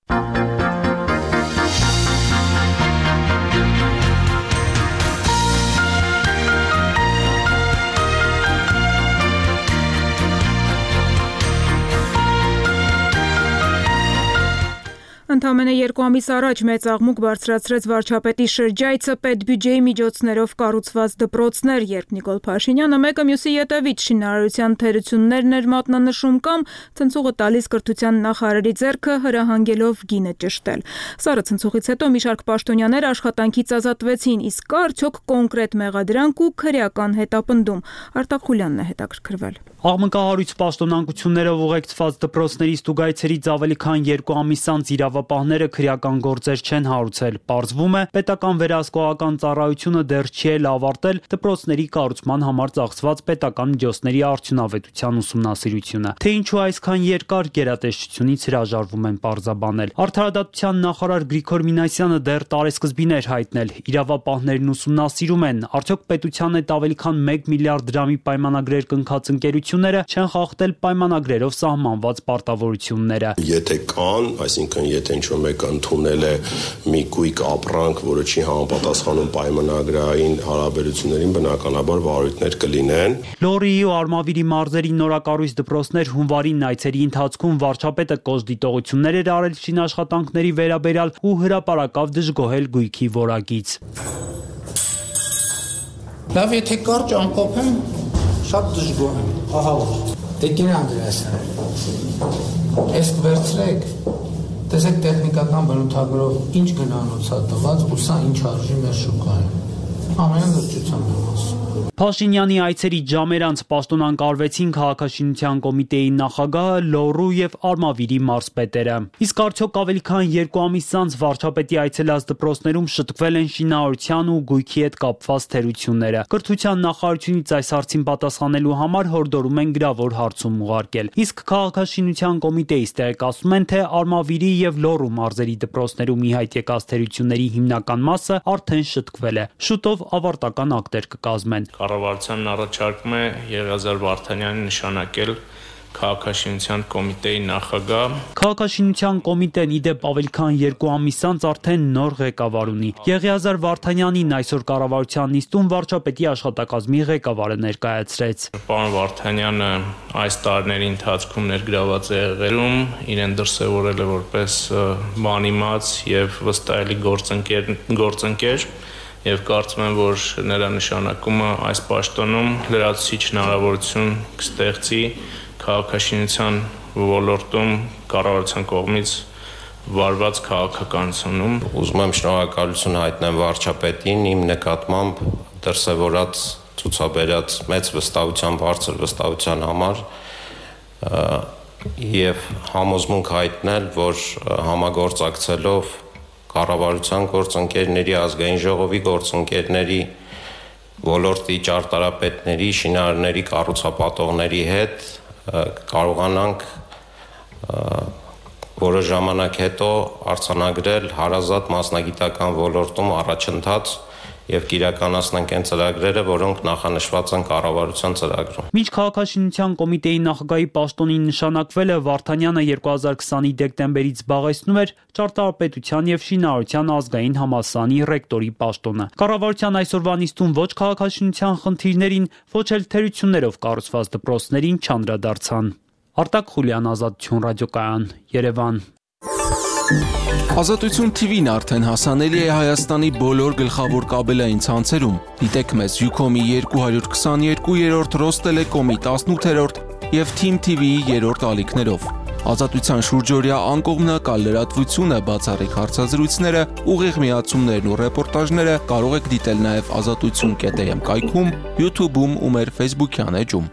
Speaker 1: Ընդամենը երկու ամիս առաջ մեծ աղմուկ բարձրացրեց վարչապետի շրջայցը պետբյուջեի միջոցներով կառուցված դպրոցներ, երբ Նիկոլ Փաշինյանը մեկը մյուսի ետևից շինարարության թերություններն էր մատնանշում կամ ցնցուղը տալիս կրթության նախարարի ձեռքը հրահանգելով գինը ճշտել։ Սառը ցնցուղից հետո մի շարք պաշտոնյաներ աշխատանքից ազատվեցին, իսկ կա արդյոք կոնկրետ մեղադրանք ու քրեական հետապնդում։ Արտակ Խուլյանն է հետաքրքրվել։
Speaker 12: Աղմկահարույց պաշտոնանկություններով ուղեկցված դպրոցների ստուգայցերից ավելի քան երկու ամիս անց իրավապահները քրեական գործեր չեն հարուցել։ Պարզվում է, պետական վերահսկողական ծառայությունը դեռ չի էլ ավարտել դպրոցների կառուցման համար ծախսված պետական միջոցների արդյունավետության ուսումնասիրությունը։ Թե ինչու այսքան երկար, գերատեսչությունից հրաժարվում են պարզաբանել։ Արդարադատության նախարար Գրիգոր Մինասյանը դեռ տարեսկզբին էր հայտնել, իրավապահներն ուսումնասիրում են, արդյոք պետության հետ ավելի քան մեկ միլիարդ դրամի պայմանագրեր կնքած ընկերությունները չեն խախտել պայմանագրերով սահմանված պարտավորությունները։
Speaker 4: Եթե կան, այսինքն եթե ինչ-որ մեկը ընդունել է մի կույք ապրանք, որը չի համապատասխանում պայմանագրային հարաբերություններին, բնականաբար վարույթներ կլինեն։
Speaker 12: Լոռիի ու Արմավիրի մարզերի նորակառույց դպրոցներ հունվարին այցերի ընթացքում վարչապետը կոշտ դիտողություններ էր արել շինաշխատանքների վերաբերյալ ու հրապարակավ դժգոհել գույքի որակից։
Speaker 18: Լավ, եթե կարճ ամփոփեմ, շատ դժգոհ եմ, ահա որ։ Տիկին Անդրեասյան, ես կվերցրեք, տեսեք տեխնիկական բնութագրով ինչ գնանոց է տված ու սա ինչ արժի մեր շուկայում։ Ամեն լրջությամբ եմ ասում։
Speaker 12: Փաշինյանի այցերի ժամեր անց պաշտոնանկարվեցին քաղաքաշինության կոմիտեի նախագահը, Լոռու եւ Արմավիրի մարզպետերը։ Իսկ արդյոք ավելի քան երկու ամիս անց վարչապետի այցելած դպրոցներում շտկվել են շինարարության ու գույքի հետ կապված թերությունները։ Կրթության նախարարությունից այս հարցին պատասխանելու համար հորդորում են գրավոր հարցում ուղարկել։ Իսկ քաղաքաշինության կոմիտեից տեղեկացնում են, թե Արմավիրի եւ Լոռու մարզերի դպրոցներում ի հայտ եկած թերությունների հիմնական մասը արդեն շտկվել է։ Շուտով ավարտական ակտեր կկազմեն։
Speaker 5: Կառավարությանն առաջարկում է Եղիազար Վարդանյանին նշանակել քաղաքաշինության կոմիտեի նախագահ։
Speaker 12: Քաղաքաշինության կոմիտեն իդեպ ավելի քան երկու ամիս անց արդեն նոր ղեկավար ունի։ Եղիազար Վարդանյանին այսօր կառավարության նիստում վարչապետի աշխատակազմի ղեկավարը ներկայացրեց։
Speaker 5: Պարոն Վարդանյանը այս տարիների ընթացքում ներգրաված է եղել, իրեն դրսևորել է որպես բանիմաց եւ վստահելի գործընկեր, գործընկեր Եվ կարծում եմ, որ նրա նշանակումը այս պաշտոնում լրացուցիչ հնարավորություն կստեղծի քաղաքաշինության ոլորտում կառավարության կողմից վարված քաղաքականությունում։
Speaker 8: Ուզում եմ շնորհակալություն հայտնեմ վարչապետին իմ նկատմամբ դրսևորած ցուցաբերած մեծ վստահության, բարձր վստահության համար եւ համոզմունք հայտնել, որ համագործակցելով կառավարության գործընկերների, ազգային ժողովի գործընկերների, ոլորտի ճարտարապետների, շինարարների, կառուցապատողների հետ կարողանանք որը ժամանակ հետո արձանագրել հարազատ մասնագիտական ոլորտում առաջընթաց եւ կիրականացնենք այն ծրագրերը, որոնք նախանշված են կառավարության ծրագրում։
Speaker 12: Մինչ քաղաքաշինության կոմիտեի նախագահի պաշտոնին նշանակվելը Վարդանյանը երկու հազար քսանի դեկտեմբերից զբաղեցնում էր ճարտարապետության եւ շինարարության ազգային համալսարանի ռեկտորի պաշտոնը։ Կառավարության այսօրվա նիստում ոչ քաղաքաշինության խնդիրներին, ոչ էլ թերություններով կառուցված դպրոցներին չանդրադարձան։ Արտակ Խուլյան, Ազատություն ռադիոկայան, Երևան։
Speaker 9: Ազատություն թիվին արդեն հասանելի է Հայաստանի բոլոր գլխավոր կաբելային ցանցերում։ Դիտեք մեզ Ucom-ի երկու հարյուր քսաներկու, Ռոստելեկոմի տասնութերորդ եւ Թիմ թի վիի երրորդ ալիքներով։ Ազատության շուրջօրյա անկողմնակալ լրատվությունը, բացառիկ հարցազրույցները, ուղիղ միացումներն ու ռեպորտաժները կարող եք դիտել նաեւ ազատություն կետ էմ կայքում, YouTube-ում ու մեր Facebook-յան էջում։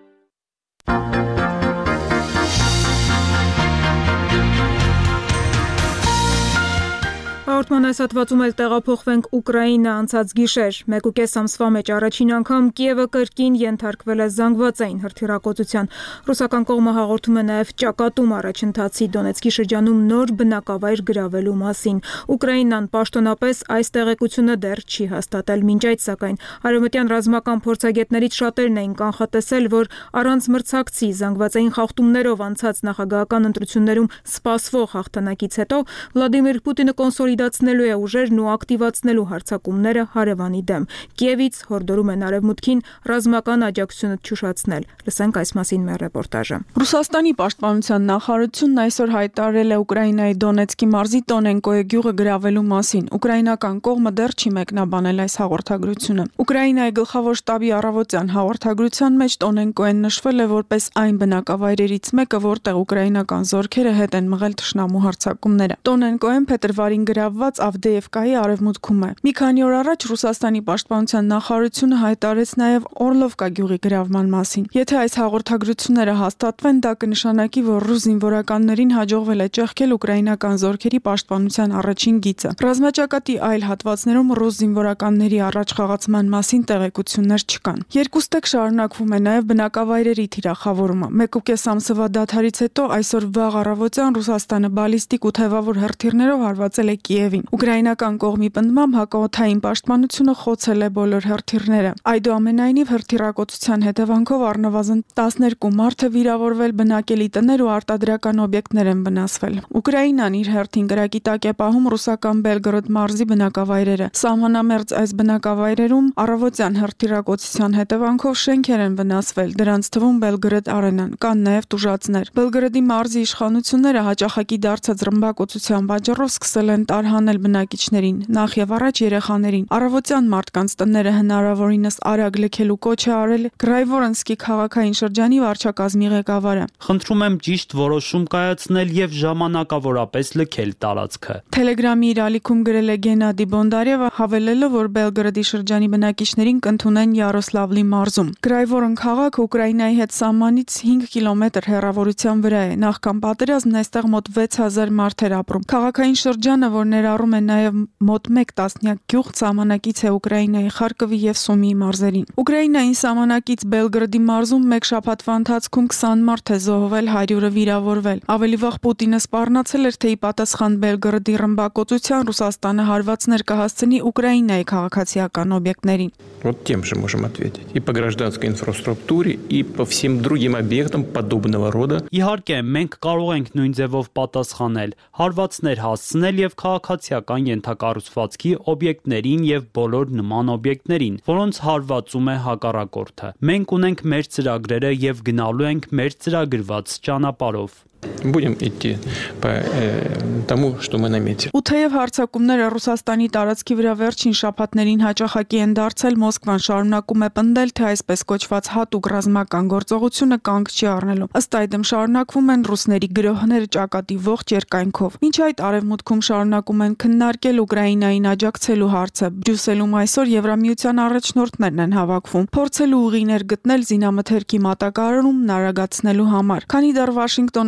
Speaker 1: Հաղորդման այս հատվածում էլ տեղափոխվենք Ուկրաինա անցած գիշեր։ Մեկ ու կես ամսվա մեջ առաջին անգամ Կիևը կրկին ենթարկվել է զանգվածային հրթիռակոծության։ Ռուսական կողմը հաղորդում է նաև ճակատում առաջընթացի Դոնեցկի շրջանում նոր բնակավայր գրավելու մասին։ Ուկրաինան պաշտոնապես այս տեղեկությունը դեռ չի հաստատել։ Մինչ այդ, սակայն, արևմտյան ռազմական փորձագետներից շատերն էին կանխատեսել, որ առանց մրցակցի զանգվածային խախտումներով անցած նախագահական ընտրություններում սպասվող հաղթանակից հետո Վլադիմիր Պուտինը կոնսոլիդացնելու է ուժերն ու ակտիվացնելու հարձակումները հարևանի դեմ։ Կիևից հորդորում են արևմուտքին ռազմական աջակցությունը չուշացնել։ Լսենք այս մասին մեր ռեպորտաժը։
Speaker 16: Ռուսաստանի պաշտպանության նախարարությունն այսօր հայտարարել է Ուկրաինայի Դոնեցկի մարզի Տոնենկոյե գյուղը գրավելու մասին։ Ուկրաինական կողմը դեռ չի մեկնաբանել այս հաղորդագրությունը։ Ուկրաինայի գլխավոր շտաբի առավոտյան հաղորդագրության մեջ Տոնենկոեն նշվել է որպես այն բնակավայրերից մեկը, որտեղ ուկրաինական զորքերը հետ են մղել թշնամու հարձակումները։ Տոնենկոեն փետրվարին գրավված Ավդեևկայի արևմուտքում է։ Մի քանի օր առաջ Ռուսաստանի պաշտպանության նախարարությունը հայտարարեց նաև Օրլովկա գյուղի գրավման մասին։ Եթե այս հաղորդագրությունները հաստատվեն, դա կնշանակի, որ ռուս զինվորականներին հաջողվել է ճեղքել ուկրաինական զորքերի պաշտպանության առաջին գիծը։ Ռազմաճակատի այլ հատվածներում ռուս զինվորականների առաջ խաղացման մասին տեղեկություններ չկան։ Երկուստեք շարունակվում է նաև բնակավայրերի թիրախավորումը։ Մեկ ու կես ամսվա դադարից հետո այսօր վաղ առավոտյան Ռուսաստանը բալիստիկ ու թևավոր հրթիռներով հարվածել է Կիևին։ Ուկրաինական կողմի պնդմամբ հակաօդային պաշտպանությունը խոցել է բոլոր հրթիռները։ Այդուամենայնիվ հրթիռակոծության հետևանքով առնվազն տասներկու մարդ է վիրավորվել, բնակելի տներ ու արտադրական օբյեկտներ են վնասվել։ Ուկրաինան իր հերթին կրակի տակ է պահում ռուսական Բելգորոդ մարզի բնակավայրերը։ Սահմանամերձ այս բնակավայրերում առավոտյան հրթիռակոծության հետևանքով շենքեր են վնասվել, դրանց թվում Բելգորոդ արենան, կան նաև տուժածներ։ Բելգորոդի մարզի իշխանությունները հաճախակի դարձած ռմբակոծության պատճառով սկսել են տարհանել բնակիչներին, նախ եւ առաջ երեխաներին։ Առավոտյան մարդկանց տները հնարավորինս արագ լքելու կոչ է արել Գրայվորոնսկի քաղաքային շրջանի վարչակազմի ղեկավարը։
Speaker 12: Խնդրում եմ ճիշտ որոշում կայացնել եւ ժամանակավորապես լքել տարածքը։
Speaker 16: Թելեգրամի իր ալիքում գրել է Գենադի Բոնդարևը, հավելելով, որ Բելգորոդի շրջանի բնակիչներին կընդունեն Յարոսլավլի մարզում։ Գրայվորոն քաղաքը Ուկրաինայի հետ սահմանից հինգ կիլոմետր հեռավորության վրա է։ Նախքան պատերազմն այստեղ մոտ վեց հազար մարդ էր ապրում։ Քաղաքային շրջանը, որ ներառում է նաև մոտ մեկ տասնյակ գյուղ, սահմանակից է Ուկրաինայի Խարկովի եւ Սումիի մարզերին։ Ուկրաինային սահմանակից Բելգորոդի մարզում մեկ շաբաթվա ընթացքում քսան մարդ է զոհվել, հարյուրը вирավորվել։ Ավելի վաղ Պուտինը սպառնացել էր, թե ի պատասխան Բելգորոդի ռմբակոծության Ռուսաստանը հարվածներ կհասցնի Ուկրաինայի քաղաքացիական օբյեկտներին։
Speaker 17: Вот тем же можем ответить. И по гражданской инфраструктуре, и по всем другим объектам подобного рода.
Speaker 12: Իհարկե, մենք կարող ենք նույն ձևով պատասխանել, հարվածներ հասցնել եւ քաղաքացիական ենթակառուցվածքի օբյեկտներին եւ բոլոր նման օբյեկտներին, որոնց հարվածում է հակառակորդը։ Մենք ունենք մեր ծրագրերը եւ գնալու ենք մեր ծրագրված ճանապարհով։
Speaker 17: Будем идти по э, тому, что мы наметили.
Speaker 16: Ու թեև հարձակումները Ռուսաստանի տարածքի վրա վերջին շաբաթներին հաճախակի են դարձել, Մոսկվան շարունակում է պնդել, թե այսպես կոչված հատուկ ռազմական գործողությունը կանգ չի առնելու։ Ըստ այդմ շարունակվում են ռուսների գրոհները ճակատի ողջ երկայնքով։ Մինչ այդ արևմուտքում շարունակում են քննարկել Ուկրաինային աջակցելու հարցը։ Բրյուսելում այսօր Եվրամիության առաջնորդներն են հավաքվում, փորձելու ուղիներ գտնել զինամթերքի մատակարարումն արագացնելու համար։ Քանի դեռ Վաշինգտոնը չի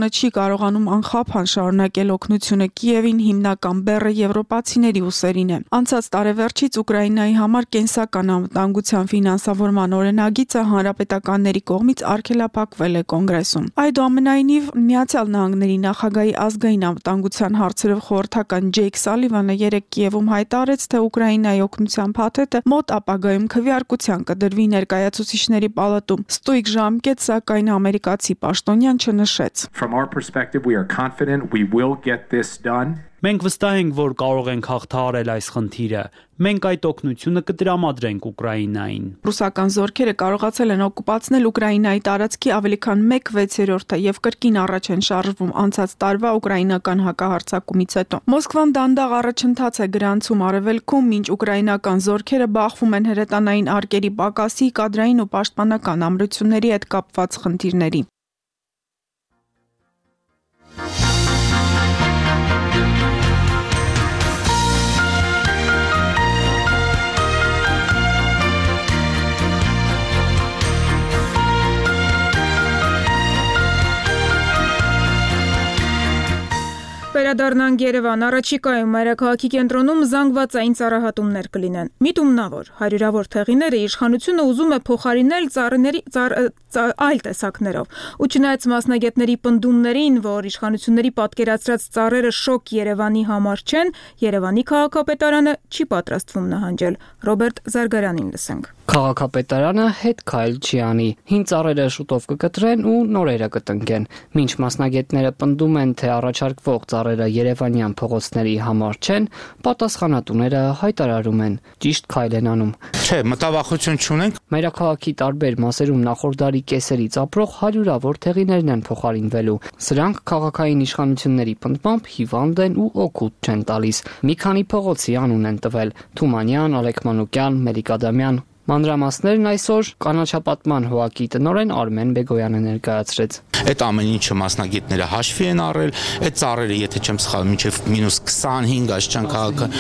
Speaker 16: կարողանում անխափան շարունակել օգնությունը Կիևին, հիմնական բեռը եվրոպացիների ուսերին է։ Անցած տարեվերջից Ուկրաինայի համար կենսական անվտանգության ֆինանսավորման օրենագիծը հանրապետականների կողմից արգելափակվել է կոնգրեսում։ Այդուամենայնիվ, Միացյալ Նահանգների նախագահի ազգային անվտանգության հարցերով խորհրդական Ջեյք Սալիվանը երեկ Կիևում հայտարարեց, թե Ուկրաինայի օգնության փաթեթը մոտ ապագայում քվեարկության կդրվի ներկայացուցիչների պալատում։ Ստույգ ժամկետ, սակայն ամերիկացի պաշտոնյան չնշեց։
Speaker 19: From our perspective, we are confident we will get this done.
Speaker 12: Մենք վստահ ենք, որ կարող ենք հաղթահարել այս խնդիրը։ Մենք այդ օգնությունը կտրամադրենք Ուկրաինային։
Speaker 16: Ռուսական զորքերը կարողացել են օկուպացնել Ուկրաինայի տարածքի ավելի քան մեկ վեցերորդը եւ կրկին առաջ են շարժվում անցած տարվա ուկրաինական հակահարձակումից հետո։ Մոսկվան դանդաղ առաջընթաց է գրանցում արևելքում, մինչ ուկրաինական զորքերը բախվում են հրետանային արկերի պակասի, կադրային ու պաշտպանական ամրությունների հետ կապված խնդիրների։
Speaker 1: Վերադառնանք Երևան, առաջիկայում մայրաքաղաքի կենտրոնում զանգվածային ծառահատումներ կլինեն։ Միտումնավոր հարյուրավոր թեղիները իշխանությունը ուզում է փոխարինել ծառերի ծառ, ծառ, այլ տեսակներով։ Ու չնայած մասնագետների պնդումներին, որ իշխանությունների պատկերացրած ծառերը շոկ Երևանի համար չեն, Երևանի քաղաքապետարանը չի պատրաստվում նահանջել։ Ռոբերտ Զարգարյանին լսենք։
Speaker 6: Քաղաքապետարանը հետ քայլ չի անի։ Հին ծառերը շուտով կկտրեն ու նորերը կտնկեն։ Մինչ մասնագետները պնդում են, թե առաջարկվող ծառերը երևանյան փողոցների համար չեն, պատասխանատուները հայտարարում են, ճիշտ քայլ են անում։
Speaker 20: Չէ, մտավախություն չունենք։
Speaker 6: Մայրաքաղաքի տարբեր մասերում նախորդ դարի կեսերից ապրող հարյուրավոր թեղիներն են փոխարինվելու։ Սրանք քաղաքային իշխանությունների պնդմամբ հիվանդ են ու օգուտ չեն տալիս։ Մի քանի փողոցի անուն են տվել՝ Թումանյան, Ալեքմանուկյան, Մելիք-Ադամյան։ Մանրամասներն այսօր կանաչապատման հողակի տնօրեն Արմեն Բեգոյանը ներկայացրեց։
Speaker 20: Այդ ամեն ինչը մասնագետները հաշվի են առել, այդ ծառերը, եթե չեմ սխալվում, մինչև մինուս քսանհինգ աշճան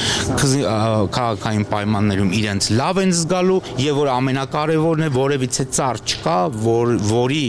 Speaker 20: քաղաքային պայմաններում իրենց լավ են զգալու, եւ որ ամենակարևորն է, որևիցե ծառ չկա, որ որի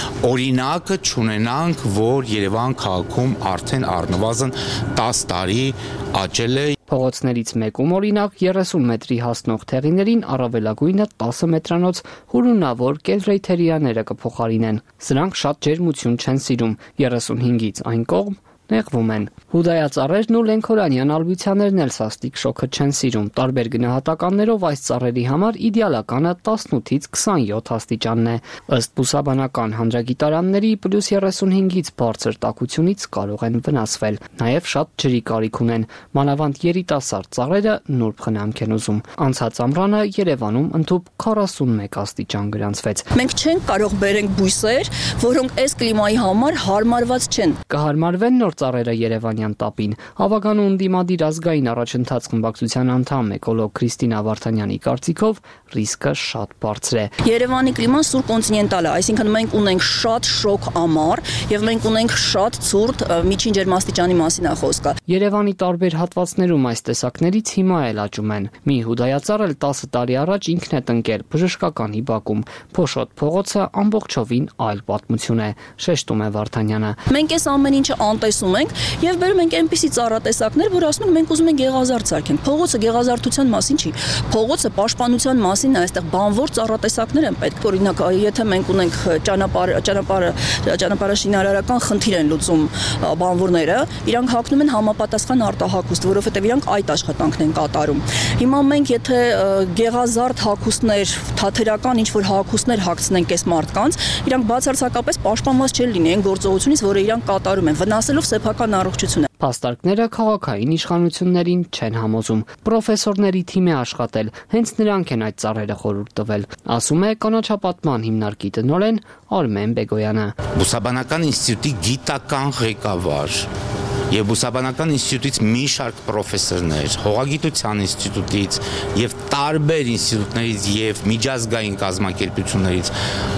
Speaker 20: օրինակը չունենանք, որ Երևան քաղաքում արդեն առնվազն տասը տարի աճել է։
Speaker 6: Փողոցներից մեկում օրինակ երեսուն մետրի հասնող թեղիներին առավելագույնը տասը մետրանոց հուրունավոր կելրեյթերիաները կփոխարինեն։ Սրանք շատ ջերմություն չեն սիրում, երեսունհինգից այն կողմ նեղվում են։ Հուդայածառերն ու լենքորանյան ալբյուցիաներն էլ սաստիկ շոկը չեն սիրում։ Տարբեր գնահատականներով այս ծառերի համար իդեալականը տասնութից քսանյոթ աստիճանն է։ Ըստ բուսաբանական հանրագիտարանների պլյուս երեսունհինգից բարձր տաքությունից կարող են վնասվել։ Նաև շատ ջրի կարիք ունեն։ Մանավանդ երիտասարդ ծառերը նուրբ խնամք են ուզում։ Անցած ամռանը Երևանում ընդհուպ քառասունմեկ աստիճան գրանցվեց։
Speaker 21: Մենք չենք կարող բերենք բույսեր, որոնք այս կլիմայի համար հարմարված չեն։
Speaker 6: Կհարմարվեն նոր ծառերը Երևանյան տապին։ Ավագանու ընդդիմադիր ազգային առաջընթաց խմբակցության անդամ էկոլոգ Քրիստինա Վարդանյանի կարծիքով ռիսկը շատ բարձր է։
Speaker 21: Երևանի կլիման սուրկոնտինենտալ է, այսինքն մենք ունենք շատ շոգ ամառ եւ մենք ունենք շատ ցուրտ միջին ջերմաստիճանի մասին է խոսքը։
Speaker 6: Երևանի տարբեր հատվածներում այս տեսակներից հիմա էլ աճում են։ Մի հուդայածառ էլ տասը տարի առաջ ինքն է տնկել բժշկական հիբակում։ Փոշոտ փողոցը ամբողջովին այլ պատմություն է, շեշտում է Վարդանյանը։
Speaker 21: Մենք այս ամեն ինչը անտեսում ենք եւ բերում ենք այնպիսի ծառատեսակներ, որ ասում ենք մենք ուզում ենք գեղազարդ սարքենք։ Փողոցը գեղազարդության մասին չի։ Փողոցը պաշտպանության մասին է, այստեղ բանվոր ծառատեսակներ են պետք։ Օրինակ, եթե մենք ունենք ճանապարհ ճանապարհը ճանապարհաշինարարական խնդիր են լուծում բանվորները, իրանք հագնում են համապատասխան արտահագուստ, որովհետեւ իրանք այդ աշխատանքն են կատարում։ Հիմա մենք եթե գեղազարդ հագուստներ, թաթերական ինչ որ հագուստներ հագցնենք այս մարդկանց, իրանք բացարձակապես պաշտպանված չեն լինի այն գործողությունից, որը իրանք կատարում են, վնասելով սեփական առողջությունը։
Speaker 6: Փաստարկները քաղաքային իշխանություններին չեն համոզում։ Պրոֆեսորների թիմ է աշխատել, հենց նրանք են այդ ծառերը խորհուրդ տվել, ասում է կանաչապատման հիմնարկի տնօրեն Արմեն Բեգոյանը։
Speaker 20: Բուսաբանական ինստիտուտի գիտական ղեկավար եւ Բուսաբանական ինստիտուտից մի շարք պրոֆեսորներ, Հողագիտության ինստիտուտից եւ տարբեր ինստիտուտներից եւ միջազգային կազմակերպություններից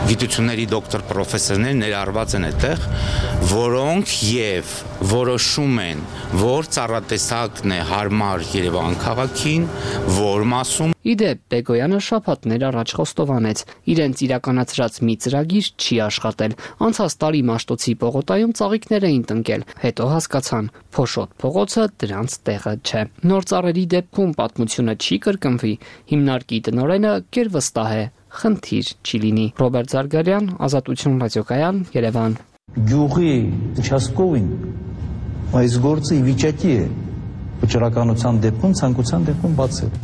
Speaker 20: գիտությունների դոկտոր պրոֆեսորներ ներառված են այդտեղ, որոնք եւ որոշում են, որ ծառատեսակն է հարմար Երևան քաղաքին, որ մասում
Speaker 6: Իդեպ Բեգոյանը շաբաթներ առաջ խոստովանեց, իրենց իրականացրած մի ծրագիր չի աշխատել։ Անցած տարի Մաշտոցի պողոտայում ծաղիկներ էին տնկել, հետո հասկացան, Փոշոտ փողոցը դրանց տեղը չէ։ Նոր ծառերի դեպքում պատմությունը չի կրկնվի, հիմնարկի տնօրենը կերվստահ է, խնդիր չի լինի։ Ռոբերտ Զարգարյան, Ազատություն ռադիոկայան, Երևան։
Speaker 3: Գյուղի участковին այս գործը ի վիճակի է վճռականության դեպքում, ցանկության դեպքում բացել։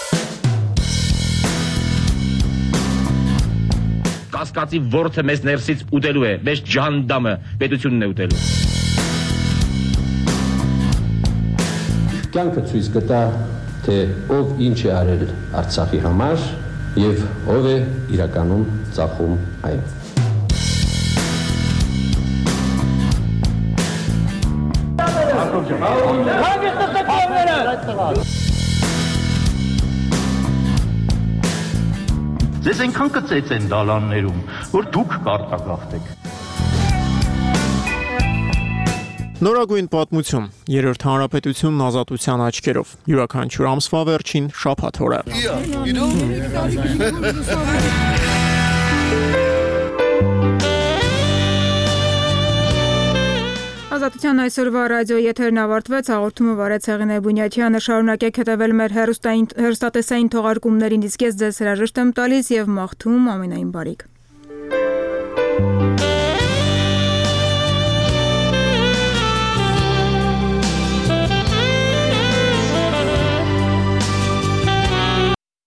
Speaker 7: Կասկածի ворթը մեզ ներսից ուտելու է, մեզ ջանդամը պետությունն է ուտելու։
Speaker 28: Կյանքը ցույց կտա, թե ով ինչ է արել Արցախի համար եւ ով է իրականում ծախում այն։
Speaker 22: Ձեզ այնքան կծեց են դալաններում, որ դուք կարտագաղթեք։
Speaker 23: Նորագույն պատմություն, երրորդ հանրապետությունն ազատության աչքերով, յուրաքանչյուր ամսվա վերջին շաբաթ օրը։
Speaker 1: Ազատության այսօրվա ռադիո եթերն ավարտվեց, հաղորդումը վարեց Հեղինե Բունյաթյանը, շարունակեք հետևել մեր հեռուստատեսային թողարկումներին, իսկ ես ձեզ հրաժեշտ եմ տալիս եւ մաղթում ամենայն բարիք։